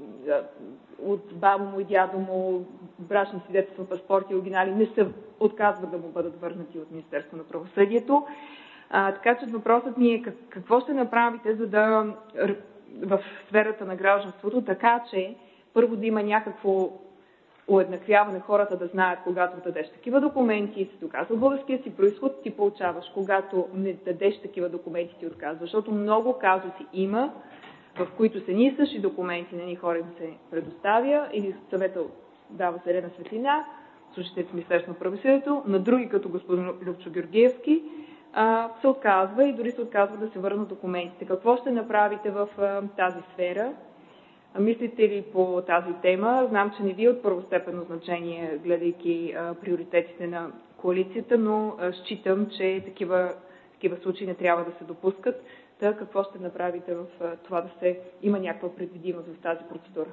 от баба му и дядо му, брачни свидетелства, паспорти, оригинали не се отказват да му бъдат върнати от Министерство на правосъдието. А, така че въпросът ми е как, какво ще направите, за да в сферата на гражданството, така че първо да има някакво уеднаквяване, хората да знаят, когато дадеш такива документи и се доказва българския си произход, ти получаваш. Когато не дадеш такива документи, ти отказваш. Защото много казуси има, в които са ни същи документи на ни хора им се предоставя или съвета дава зелена светлина, служителите в Министерството на правосъдието, на други, като господин Любчо Георгиевски, се отказва и дори се отказва да се върнат документите. Какво ще направите в тази сфера? Мислите ли по тази тема? Знам, че не ви е от първостепенно значение, гледайки а, приоритетите на коалицията, но а, считам, че такива, такива случаи не трябва да се допускат. Та какво ще направите в а, това да се има някаква предвидимост в тази процедура?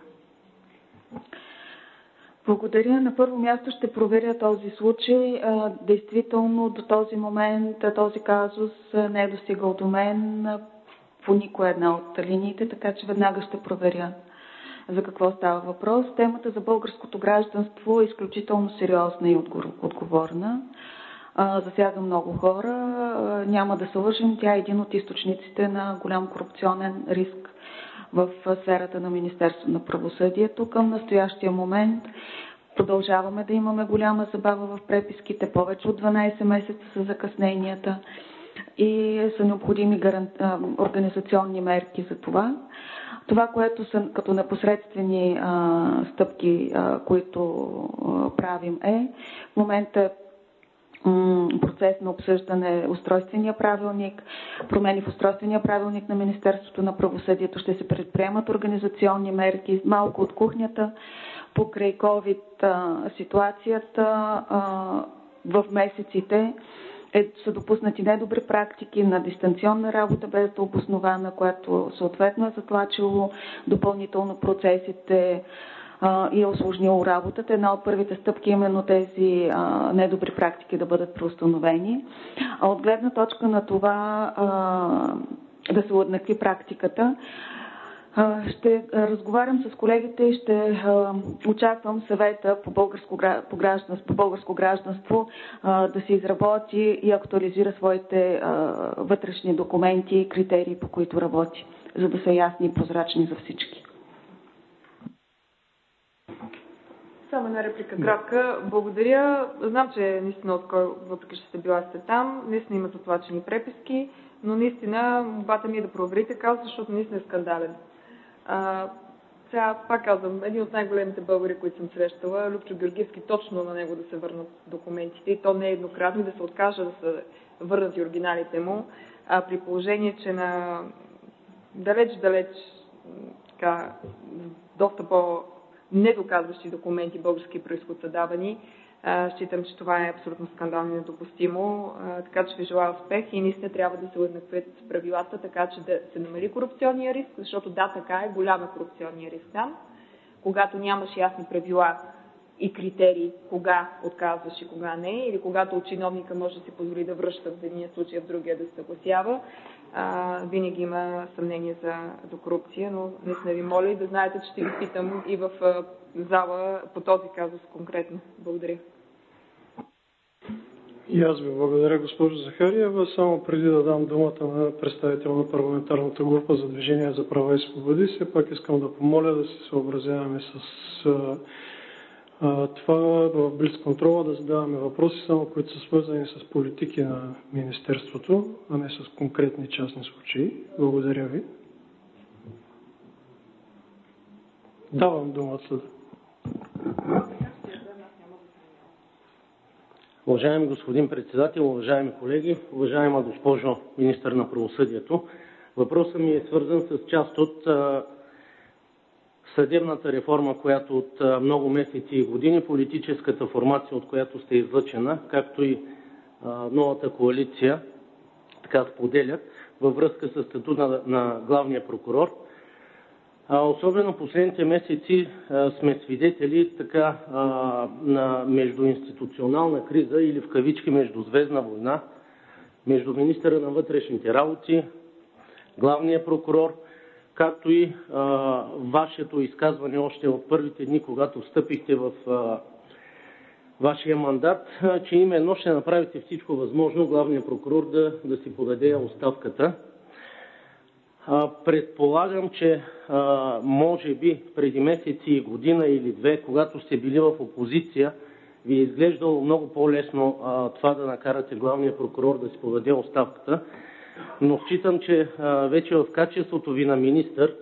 Благодаря. На първо място ще проверя този случай. А, действително до този момент този казус не е достигал до мен по никоя една от линиите, така че веднага ще проверя за какво става въпрос. Темата за българското гражданство е изключително сериозна и отговорна. Засяга много хора. Няма да се лъжим, тя е един от източниците на голям корупционен риск в сферата на Министерството на правосъдието. Към настоящия момент продължаваме да имаме голяма забава в преписките, повече от дванайсет месеца са закъсненията и са необходими гаран... организационни мерки за това. Това, което са като непосредствени а, стъпки, а, които а, правим е в момента м- процес на обсъждане устройствения правилник, промени в устройствения правилник на Министерството на правосъдието, ще се предприемат организационни мерки, малко от кухнята, покрай COVID а, ситуацията а, в месеците. Е, са допуснати недобри практики на дистанционна работа без да обоснована, което съответно е затлачило допълнително процесите а, и е осложнило работата. Една от първите стъпки е именно тези а, недобри практики да бъдат преустановени. А от гледна точка на това а, да се уеднакви практиката, Ще разговарям с колегите и ще очаквам съвета по българско, по гражданство, по българско гражданство да се изработи и актуализира своите вътрешни документи и критерии, по които работи, за да са ясни и прозрачни за всички. Само една реплика кратка. Благодаря. Знам, че наистина отскоро, въпреки че сте била сте там, наистина има затлачени преписки, но наистина молбата ми е да проверите казуса, защото наистина е скандален. А, сега пак казвам, един от най-големите българи, които съм срещала, Любчо Георгиевски, точно на него да се върнат документите и то не е еднократно и да се откаже да се върнат и оригиналите му, а при положение, че на далеч-далеч така, доста по-недоказващи документи български произход са давани, считам, че това е абсолютно скандално и недопустимо, така че ви желая успех и наистина трябва да се уеднаквят правилата, така че да се намали корупционния риск, защото да, така е, голяма корупционния риск там. Когато нямаш ясни правила и критерии кога отказваш и кога не, или когато от чиновника може да си позволи да връща в единия случай, в другия да се съгласява, винаги има съмнение за, за корупция, но наистина ви моля и да знаете, че ще ви питам и в зала по този казус конкретно. Благодаря. И аз ви благодаря, госпожо Захариева. Само преди да дам думата на представител на парламентарната група за Движение за права и свободи, все пак искам да помоля да се съобразяваме с а, а, това в блицконтрола да задаваме въпроси, само които са свързани с политики на Министерството, а не с конкретни частни случаи. Благодаря ви. Давам думата. Уважаеми господин председател, уважаеми колеги, уважаема госпожо министър на правосъдието, въпросът ми е свързан с част от а, съдебната реформа, която от а, много месеци и години, политическата формация, от която сте излъчена, както и а, новата коалиция, така споделят, във връзка с статута на, на главния прокурор. А, особено последните месеци а, сме свидетели така а, на междуинституционална криза или в кавички междузвездна война между министъра на вътрешните работи, главния прокурор, както и а, вашето изказване още от първите дни, когато встъпихте в а, вашия мандат, а, че именно ще направите всичко възможно главния прокурор да, да си подаде оставката. Предполагам, че а, може би преди месеци и година или две, когато сте били в опозиция, ви е изглеждало много по-лесно а, това да накарате главния прокурор да си подаде оставката, но считам, че а, вече в качеството ви на министър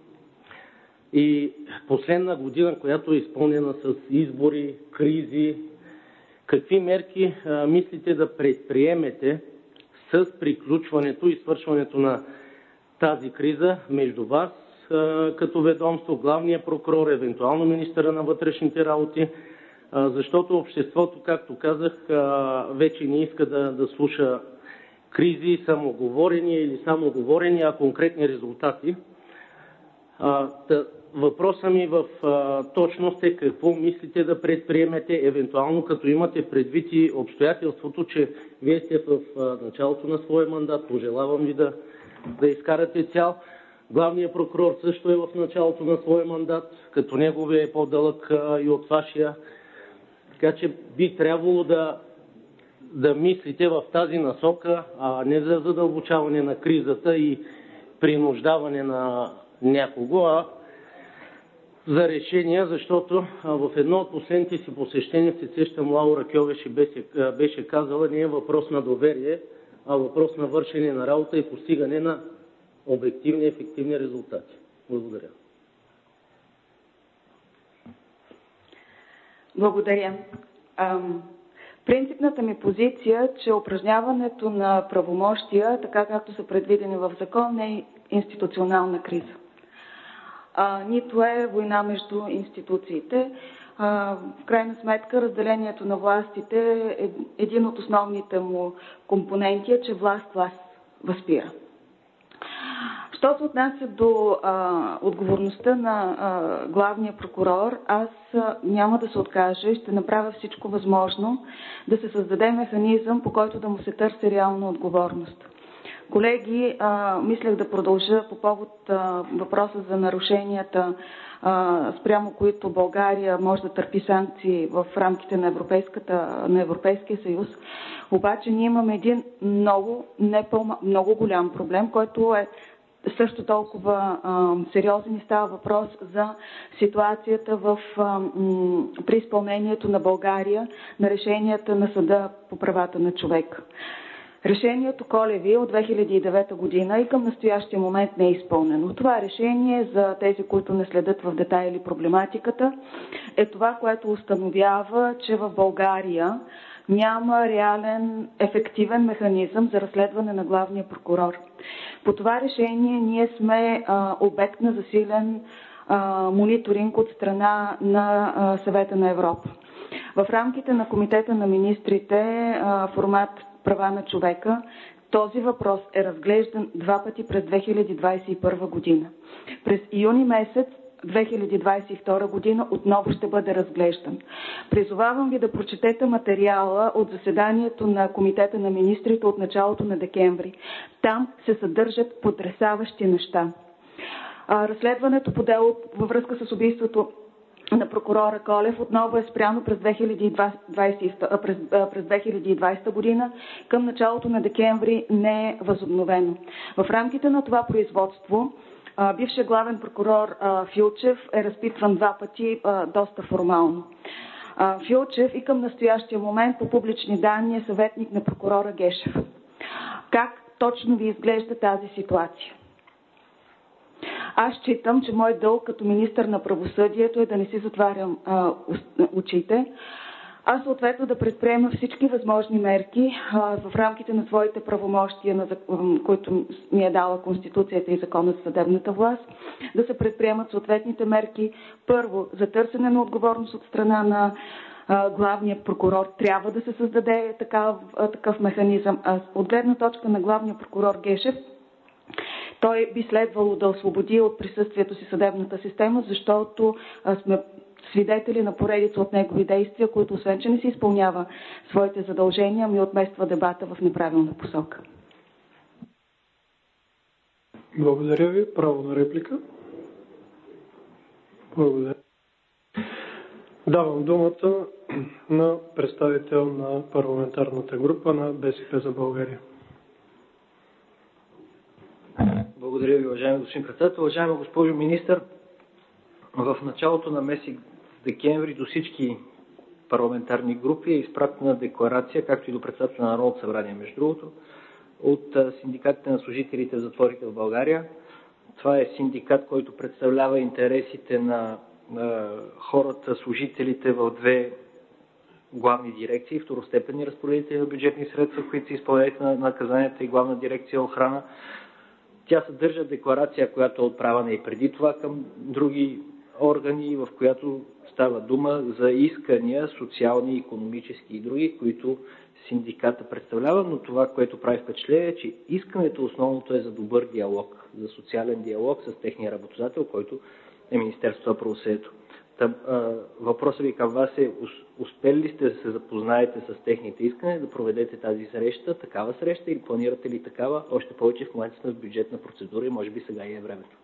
и последна година, която е изпълнена с избори, кризи, какви мерки а, мислите да предприемете с приключването и свършването на тази криза между вас като ведомство, главния прокурор, евентуално министъра на вътрешните работи, защото обществото, както казах, вече не иска да, да слуша кризи, самоговорени или самоговорени, а конкретни резултати. Въпросът ми в точност е какво мислите да предприемете, евентуално като имате предвид и обстоятелството, че вие сте в началото на своя мандат. Пожелавам ви да да изкарате цял. Главният прокурор също е в началото на своя мандат, като неговия е по-дълъг и от вашия. Така че би трябвало да, да мислите в тази насока, а не за задълбочаване на кризата и принуждаване на някого, а за решения, защото в едно от последните си посещения, се сещам, Лаура Кьовеши беше, беше казала, не е въпрос на доверие, а въпрос на вършене на работа и постигане на обективни и ефективни резултати. Благодаря. Благодаря. Принципната ми позиция, че упражняването на правомощия, така както са предвидени в закон, не е институционална криза. А, нито е война между институциите. В крайна сметка разделението на властите е един от основните му компоненти, е, че власт власт възпира. Що се отнася до а, отговорността на а, главния прокурор, аз а, няма да се откажа и ще направя всичко възможно да се създаде механизъм, по който да му се търси реална отговорност. Колеги, а, мислех да продължа по повод а, въпроса за нарушенията, а, спрямо които България може да търпи санкции в рамките на, Европейската, на Европейския съюз. Обаче ние имаме един много, не по- много голям проблем, който е също толкова а, сериозен и става въпрос за ситуацията в, а, м, при изпълнението на България на решенията на Съда по правата на човека. Решението Колеви от две хиляди и девета година и към настоящия момент не е изпълнено. Това решение, за тези, които не следят в детайли проблематиката, е това, което установява, че в България няма реален ефективен механизъм за разследване на главния прокурор. По това решение ние сме а, обект на засилен а, мониторинг от страна на а, Съвета на Европа. В рамките на Комитета на министрите, а, формат права на човека, този въпрос е разглеждан два пъти през две хиляди двадесет и първа година. През юни месец две хиляди двадесет и втора година отново ще бъде разглеждан. Призовавам ви да прочетете материала от заседанието на Комитета на министрите от началото на декември. Там се съдържат потресаващи неща. Разследването по дело във връзка с убийството на прокурора Колев отново е спряно през две хиляди и двадесета, през, през две хиляди и двадесета година. Към началото на декември не е възобновено. В рамките на това производство бившият главен прокурор Филчев е разпитван два пъти доста формално. Филчев и към настоящия момент по публични данни е съветник на прокурора Гешев. Как точно ви изглежда тази ситуация? Аз считам, че мой дълг като министър на правосъдието е да не си затварям а, очите, а съответно да предприема всички възможни мерки а, в рамките на своите правомощия, на, които ми е дала Конституцията и Законът за съдебната власт, да се предприемат съответните мерки. Първо, за търсене на отговорност от страна на а, главния прокурор. Трябва да се създаде такав, а, такъв механизъм. А от гледна точка на главния прокурор Гешев, той би следвало да освободи от присъствието си съдебната система, защото сме свидетели на поредица от негови действия, които освен, че не си изпълнява своите задължения, ми отмества дебата в неправилна посока. Благодаря ви. Право на реплика. Благодаря. Давам думата на представител на парламентарната група на БСП за България. Благодаря ви, уважаеми господин председател. Уважаема госпожо министър, в началото на месец декември до всички парламентарни групи е изпратена декларация, както и до председателя на Народното събрание, между другото, от синдикатите на служителите в затворите в България. Това е синдикат, който представлява интересите на, на хората, служителите в две главни дирекции, второстепенни разпоредители на бюджетни средства, които са изпълнението на наказанията и главна дирекция охрана. Тя съдържа декларация, която е отправена и преди това към други органи, в която става дума за искания, социални, икономически и други, които синдиката представлява, но това, което прави впечатление, е, че искането основното е за добър диалог, за социален диалог с техния работодател, който е Министерството на правосъдието. Въпросът ви към вас е, успели ли сте да се запознаете с техните искания, да проведете тази среща, такава среща или планирате ли такава? Още повече в момента сме в бюджетна процедура и може би сега и е времето.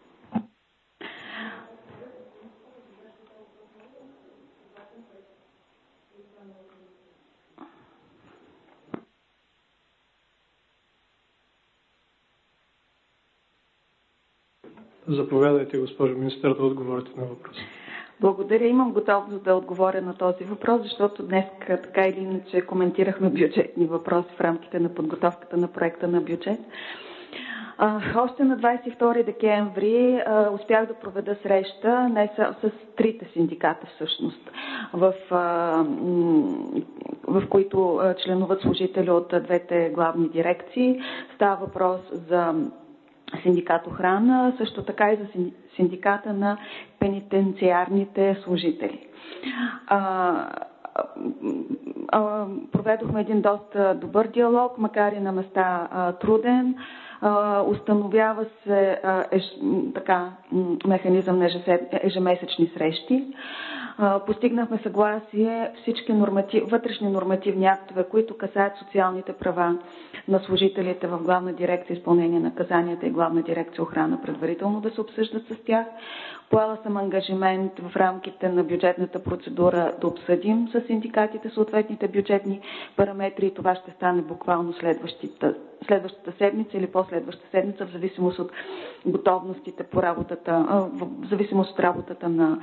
Заповядайте, госпожо министър, да отговорите на въпроса. Благодаря. Имам готовност да отговоря на този въпрос, защото днес така или иначе коментирахме бюджетни въпроси в рамките на подготовката на проекта на бюджет. А, още на двадесет и втори декември а, успях да проведа среща не с, с трите синдиката всъщност, в, а, в които а, членуват служители от двете главни дирекции. Става въпрос за синдикат охрана, също така и за синдиката на пенитенциарните служители. А, проведохме един доста добър диалог, макар и на места труден. Установява се така механизъм на ежемесечни срещи. Постигнахме съгласие всички норматив, вътрешни нормативни актове, които касаят социалните права на служителите в Главна дирекция изпълнение на наказанията и Главна дирекция охрана, предварително да се обсъждат с тях. Поела съм ангажимент в рамките на бюджетната процедура да обсъдим с синдикатите съответните бюджетни параметри и това ще стане буквално следващата, следващата седмица или последващата седмица, в зависимост от готовностите по работата, в зависимост от работата на,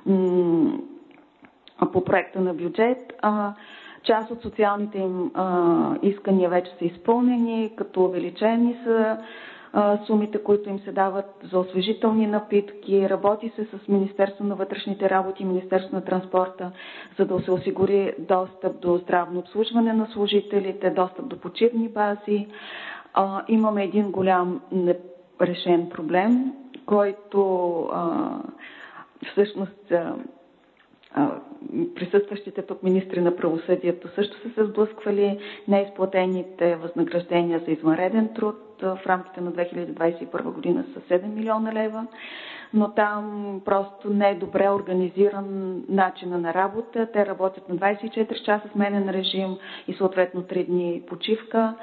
по проекта на бюджет. Част от социалните им искания вече са изпълнени, като увеличени са сумите, които им се дават за освежителни напитки. Работи се с Министерство на вътрешните работи и Министерство на транспорта, за да се осигури достъп до здравно обслужване на служителите, достъп до почивни бази. Имаме един голям нерешен проблем, който всъщност присъстващите тук министри на правосъдието също са се сблъсквали. Неизплатените възнаграждения за извънреден труд в рамките на две хиляди двадесет и първа година са седем милиона лева, но там просто не е добре организиран начина на работа. Те работят на двадесет и четири часа сменен режим и съответно три дни почивка.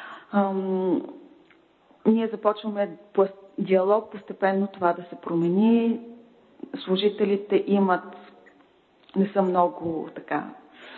Ние започваме диалог постепенно това да се промени. Служителите имат не са много така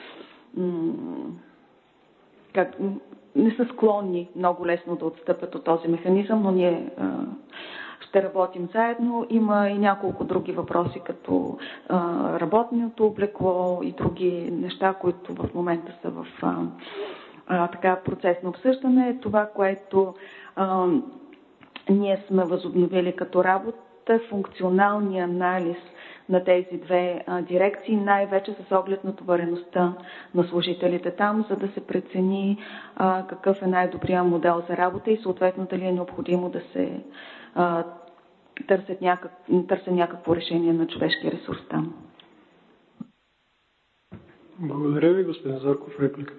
как, не са склонни много лесно да отстъпят от този механизъм, но ние а, ще работим заедно. Има и няколко други въпроси, като а, работното облекло и други неща, които в момента са в а, а, така процес на обсъждане. Това, което а, ние сме възобновили като работа, е функционалния анализ на тези две а, дирекции, най-вече с оглед на товареността на служителите там, за да се прецени а, какъв е най-добрият модел за работа и съответно дали е необходимо да се а, търсят някак, търсят някакво решение на човешкия ресурс там. Благодаря ви, господин Зарков. Реплика.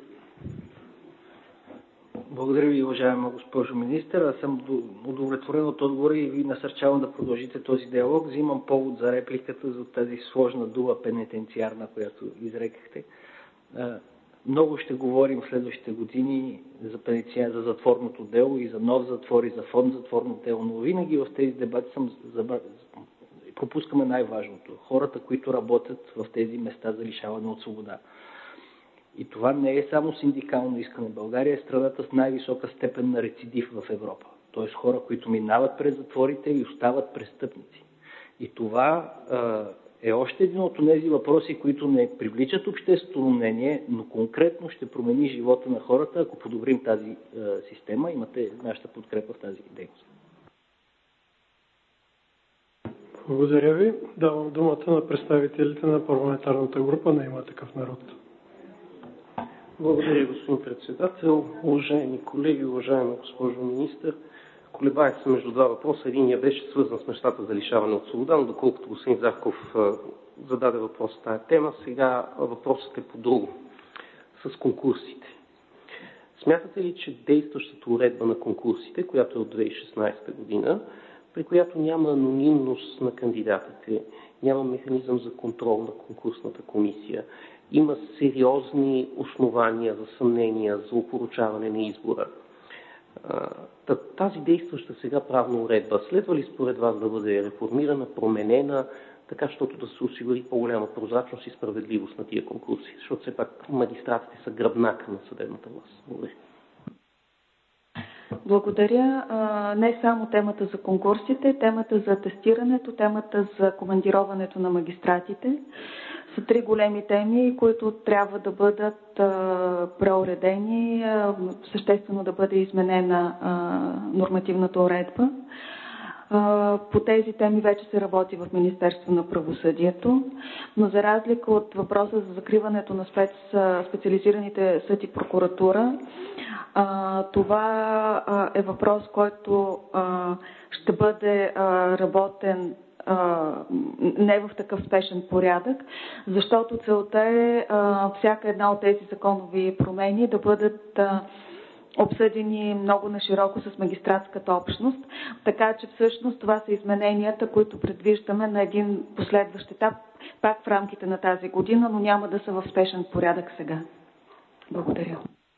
Благодаря ви, уважаема госпожо министър. Аз съм удовлетворен от отговора и ви насърчавам да продължите този диалог. Взимам повод за репликата за тази сложна дума пенитенциарна, която изрекахте. Много ще говорим в следващите години за, пенитенциар, за затворното дело и за нов затвор и за фонд затворно дело, но винаги в тези дебати съм забрал... пропускаме най-важното. Хората, които работят в тези места за лишаване от свобода. И това не е само синдикално искане. България е страната с най-висока степен на рецидив в Европа. Тоест хора, които минават през затворите и остават престъпници. И това е още един от тези въпроси, които не привличат обществено мнение, но конкретно ще промени живота на хората, ако подобрим тази система. Имате нашата подкрепа в тази дейност. Благодаря ви. Давам думата на представителите на парламентарната група на Има такъв народ. Благодаря, господин председател. Уважаеми колеги, уважаема госпожо министър, колебаех се между два въпроса. Единият беше свързан с нещата за лишаване от свобода, но доколкото господин Зарков зададе въпрос с тая тема, сега въпросът е по друго. С конкурсите. Смятате ли, че действащата уредба на конкурсите, която е от две хиляди и шестнадесета година, при която няма анонимност на кандидатите, няма механизъм за контрол на конкурсната комисия, има сериозни основания за съмнения, за опорочаване на избора. Тази действаща сега правна уредба следва ли според вас да бъде реформирана, променена, така, защото да се осигури по-голяма прозрачност и справедливост на тия конкурси? Защото все пак магистратите са гръбнака на съдебната власт. Благодаря. Благодаря. Не само темата за конкурсите, темата за атестирането, темата за командироването на магистратите са три големи теми, които трябва да бъдат преуредени, съществено да бъде изменена нормативната уредба. По тези теми вече се работи в Министерство на правосъдието, но за разлика от въпроса за закриването на спец, специализираните съд и прокуратура, това е въпрос, който ще бъде работен не в такъв спешен порядък, защото целта е всяка една от тези законови промени да бъдат обсъдени много нашироко с магистратската общност, така че всъщност това са измененията, които предвиждаме на един последващ етап, пак в рамките на тази година, но няма да са в спешен порядък сега. Благодаря.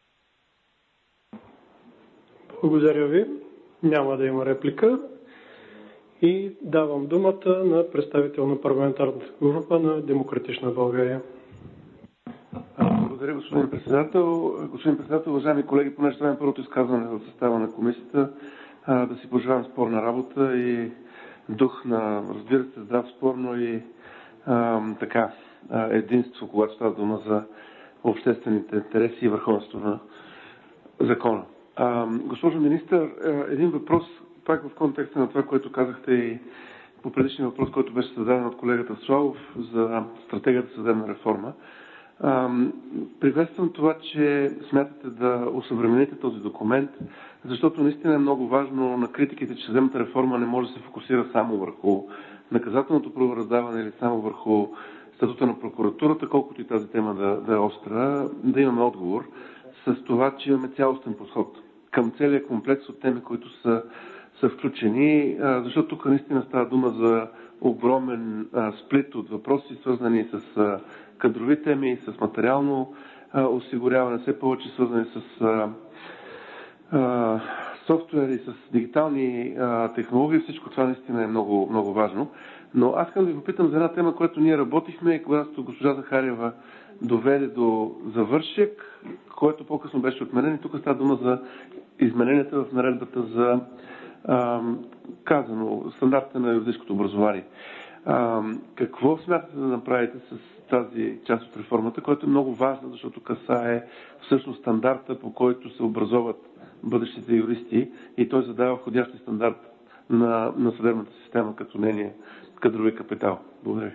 Благодаря ви. Няма да има реплика. И давам думата на представител на парламентарната група на Демократична България. Благодаря, господин председател. Господин председател, уважаеми колеги, понеже това е първото изказване в състава на комисията, да си пожелавам спорна работа и дух на, разбира се, здрав спор, но и а, така, единство, когато става дума за обществените интереси и върховенство на закона. А, госпожо министър, един въпрос, пак в контекста на това, което казахте и по предишния въпрос, който беше зададен от колегата Славов за стратегията за съдебна реформа. Приветствам това, че смятате да осъвремените този документ, защото наистина е много важно на критиките, че съдебната реформа не може да се фокусира само върху наказателното правораздаване или само върху статута на прокуратурата, колкото и тази тема да, да е остра, да имаме отговор с това, че имаме цялостен подход към целия комплекс от теми, които са, са включени, защото тук наистина става дума за огромен а, сплит от въпроси, свързани с а, кадрови теми, с материално а, осигуряване, все повече свързани с а, а, софтуери, с дигитални а, технологии. Всичко това наистина е много, много важно. Но аз искам да ви попитам за една тема, която ние работихме и когато госпожа Захариева доведе до завършек, който по-късно беше отменен. И тук става дума за измененията в наредбата за а, казано стандарта на юридическото образование. А, какво смятате да направите с тази част от реформата, която е много важна, защото касае всъщност стандарта, по който се образоват бъдещите юристи и той задава входящи стандарт на, на съдебната система като нейния кадрови капитал? Благодаря.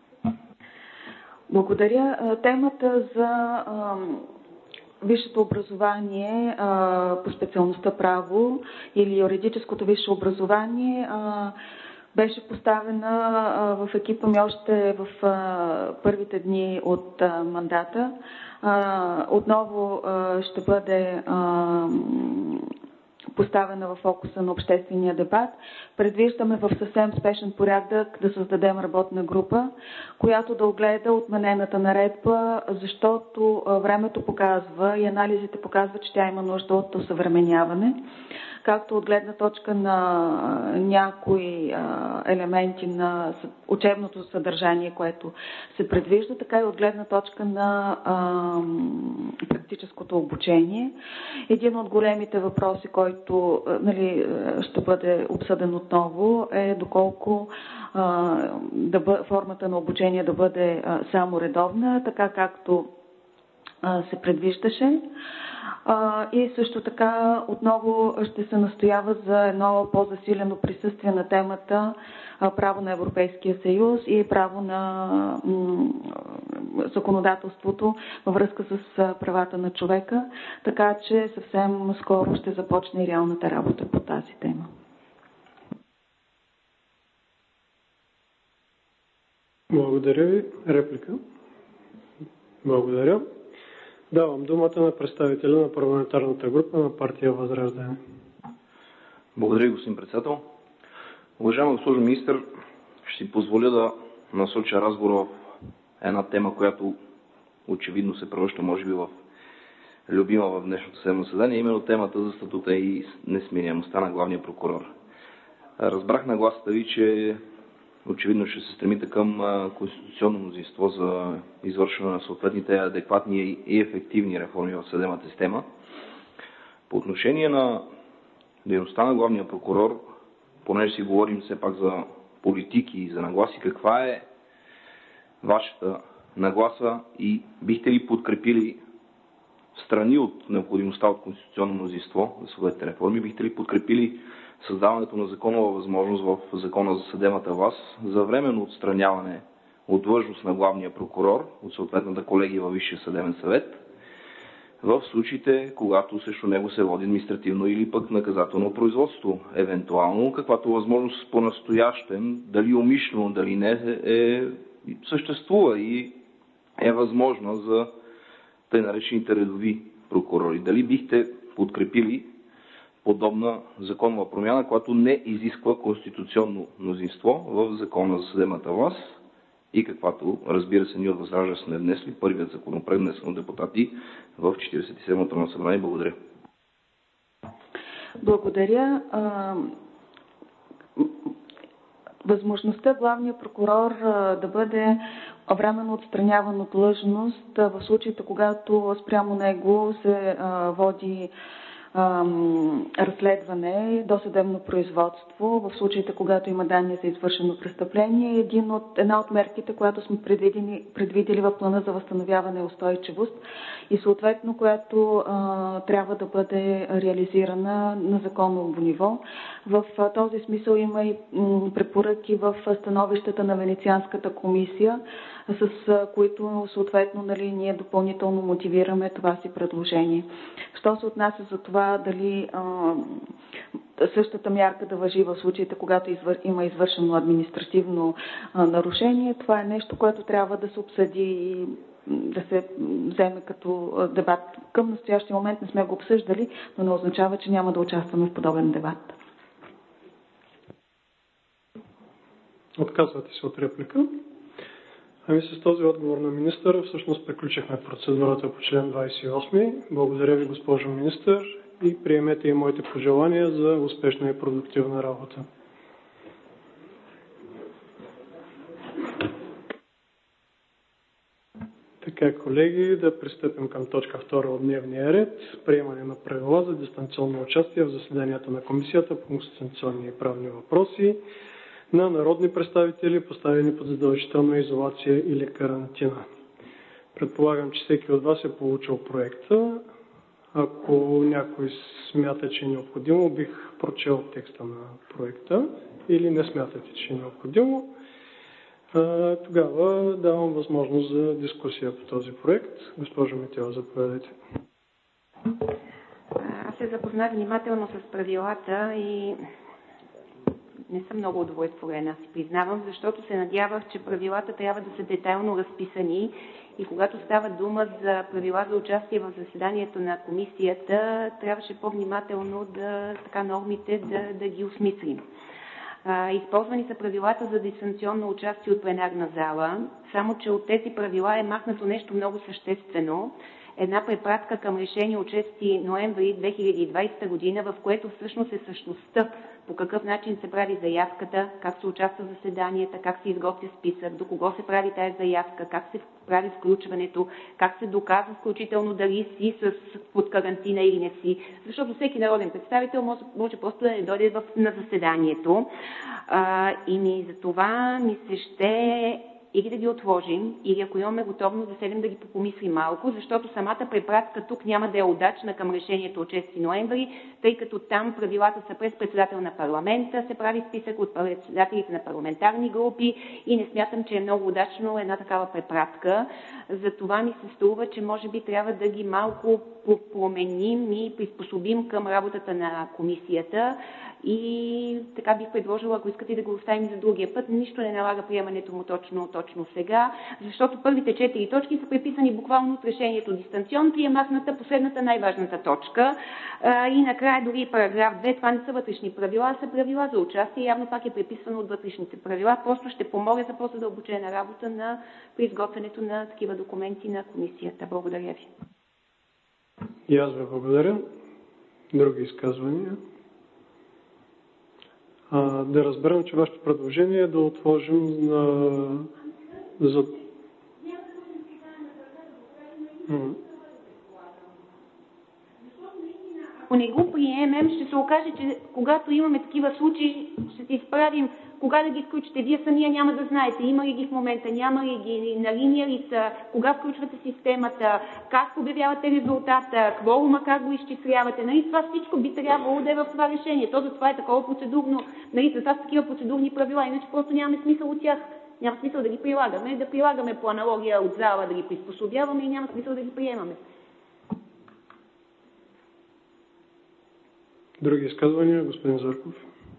Благодаря. Темата за а, висшето образование а, по специалността право или юридическото висше образование а, беше поставена а, в екипа ми още в а, първите дни от а, мандата. А, отново а, ще бъде а, поставена в фокуса на обществения дебат. Предвиждаме в съвсем спешен порядък да създадем работна група, която да огледа отменената наредба, защото времето показва и анализите показват, че тя има нужда от осъвременяване, както от гледна точка на някои елементи на учебното съдържание, което се предвижда, така и от гледна точка на практическото обучение. Един от големите въпроси, който нали, ще бъде обсъден отново, е доколко а, да бъ, формата на обучение да бъде а, само редовна, така както а, се предвиждаше. А, и също така отново ще се настоява за едно по-засилено присъствие на темата а, право на Европейския съюз и право на м, законодателството във връзка с а, правата на човека, така че съвсем скоро ще започне реалната работа по тази тема. Благодаря ви. Реплика? Благодаря. Давам думата на представителя на парламентарната група на партия Възраждане. Благодаря, господин председател. Уважаема госпожо министър, ще си позволя да насоча разговора в една тема, която очевидно се превръща, може би, в любима в днешното съдебно заседание, именно темата за статута и несменяемостта на главния прокурор. Разбрах нагласата ви, че очевидно ще се стремите към конституционно мнозинство за извършване на съответните адекватни и ефективни реформи в съдебната система. По отношение на дейността на главния прокурор, понеже си говорим все пак за политики и за нагласи, каква е вашата нагласа и бихте ли подкрепили встрани от необходимостта от конституционно мнозинство за съответните реформи, бихте ли подкрепили създаването на законова възможност в Закона за съдебната власт за временно отстраняване от длъжност на главния прокурор от съответната колегия във Висшия съдебен съвет в случаите, когато срещу него се води административно или пък наказателно производство. Евентуално, каквато възможност по-настоящем, дали умишлено, дали не, е, съществува и е възможна за тъй наречените редови прокурори. Дали бихте подкрепили подобна законова промяна, която не изисква конституционно мнозинство в Закона за съдебната власт и каквато, разбира се, ние от ВЪЗРАЖДАНЕ сме внесли първият законопроект, внесен от депутати в четиридесет и седмото Народно събрание. Благодаря. Благодаря. Възможността главният прокурор да бъде временно отстраняван от длъжност в случаите, когато спрямо него се води разследване, досъдебно производство, в случаите, когато има данни за извършено престъпление, един от, една от мерките, която сме предвидили, предвидели в плана за възстановяване и устойчивост и съответно, която а, трябва да бъде реализирана на законово ниво. В а, този смисъл има и м, препоръки в становищата на Венецианската комисия, с а, които съответно нали, ние допълнително мотивираме това си предложение. Що се отнася за това дали а, същата мярка да важи в случаите, когато извър... има извършено административно а, нарушение, това е нещо, което трябва да се обсъди и да се вземе като дебат. Към настоящия момент не сме го обсъждали, но не означава, че няма да участваме в подобен дебат. Отказвате се от реплика. Ами с този отговор на министъра всъщност приключихме процедурата по член двадесет и осми. Благодаря ви, госпожо министър, и приемете и моите пожелания за успешна и продуктивна работа. Така, колеги, да пристъпим към точка втора от дневния ред. Приемане на правила за дистанционно участие в заседанията на Комисията по конституционни и правни въпроси на народни представители, поставени под задължителна изолация или карантина. Предполагам, че всеки от вас е получил проекта. Ако някой смята, че е необходимо, бих прочел текста на проекта или не смятате, че е необходимо. Тогава давам възможност за дискусия по този проект. Госпожо Митева, заповядайте. Аз се запознах внимателно с правилата и не съм много удовлетворена, си признавам, защото се надявах, че правилата трябва да са детайлно разписани и когато става дума за правила за участие в заседанието на комисията, трябваше по-внимателно да, така, нормите да, да ги осмислим. Използвани са правилата за дистанционно участие от пленарна зала, само че от тези правила е махнато нещо много съществено. Една препратка към решение от шести ноември две хиляди и двадесета година, в което всъщност е същността по какъв начин се прави заявката, как се участва в заседанията, как се изготвя списък, до кого се прави тази заявка, как се прави включването, как се доказва включително дали си с, под карантина или не си. Защото всеки народен представител може, може просто да не дойде в, на заседанието. А, и ми за това ми се ще или да ги отложим, или ако имаме готовност да седем да ги попомислим малко, защото самата препратка тук няма да е удачна към решението от шести ноември, тъй като там правилата са през председател на парламента, се прави списък от председателите на парламентарни групи и не смятам, че е много удачно една такава препратка. Затова ми се струва, че може би трябва да ги малко променим и приспособим към работата на комисията. И така бих предложила, ако искате да го оставим за другия път, нищо не налага приемането му точно, точно сега, защото първите четири точки са преписани буквално от решението дистанционно и е махната последната най-важната точка. И накрая дори параграф две, това не са вътрешни правила, са правила за участие, явно пак е преписвано от вътрешните правила. Просто ще помогя за по-задълбочена работа на, при изготвянето на такива документи на комисията. Благодаря ви. И аз ви благодаря. Други изказвания? А, да разберем, че вашето предложение е да отложим на... за... Ако не го приемем, ще се окаже, че когато имаме такива случаи, ще се изправим кога да ги включите. Вие самия няма да знаете, има ли ги в момента, няма ли ги, на линия ли са, кога включвате системата, как обявявате резултата, кворума, как го изчислявате. Нали, това всичко би трябвало да е в това решение. То за това е такова процедурно, нали, за това са такива процедурни правила, иначе просто нямаме смисъл от тях. Няма смисъл да ги прилагаме, да прилагаме по аналогия от зала, да ги приспособяваме и няма смисъл да ги приемаме. Други изказвания? Господин Зарков.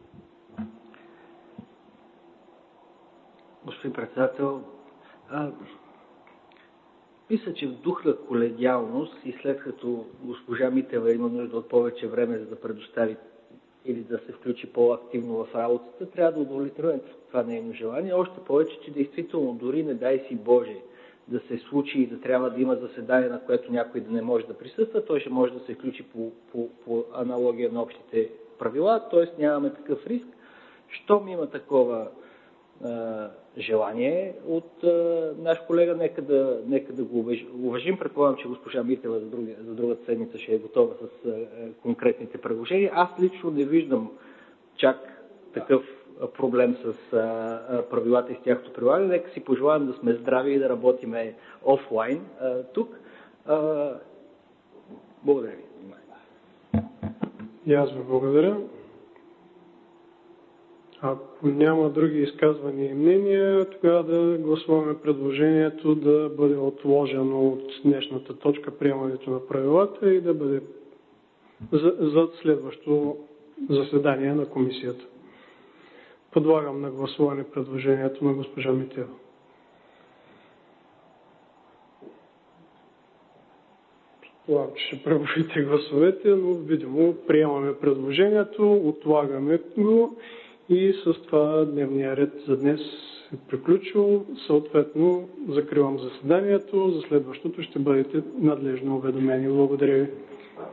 Господин председател, а, мисля, че в дух на колегиалност и след като госпожа Митева има нужда от повече време, за да предостави или да се включи по-активно в работата, трябва да удовлетворим това нейно желание. Още повече, че действително дори не дай си Боже да се случи и да трябва да има заседание, на което някой да не може да присъства, той ще може да се включи по, по, по аналогия на общите правила, т.е. нямаме такъв риск. Щом има такова а, желание от а, наш колега, нека да, нека да го уважим. Предполагам, че госпожа Митева за, друга, за другата седмица ще е готова с а, конкретните предложения. Аз лично не виждам чак такъв проблем с а, правилата и с тяхното прилагане. Нека си пожелаем да сме здрави и да работиме офлайн а, тук. А, благодаря ви. И аз ви благодаря. Ако няма други изказвания и мнения, тогава да гласуваме предложението да бъде отложено от днешната точка приемането на правилата и да бъде за, за следващо заседание на комисията. Подлагам на гласуване предложението на госпожа Митева. Предполагам, че ще преброите гласовете, но видимо приемаме предложението, отлагаме го и с това дневния ред за днес е приключил. Съответно, закривам заседанието. За следващото ще бъдете надлежно уведомени. Благодаря ви.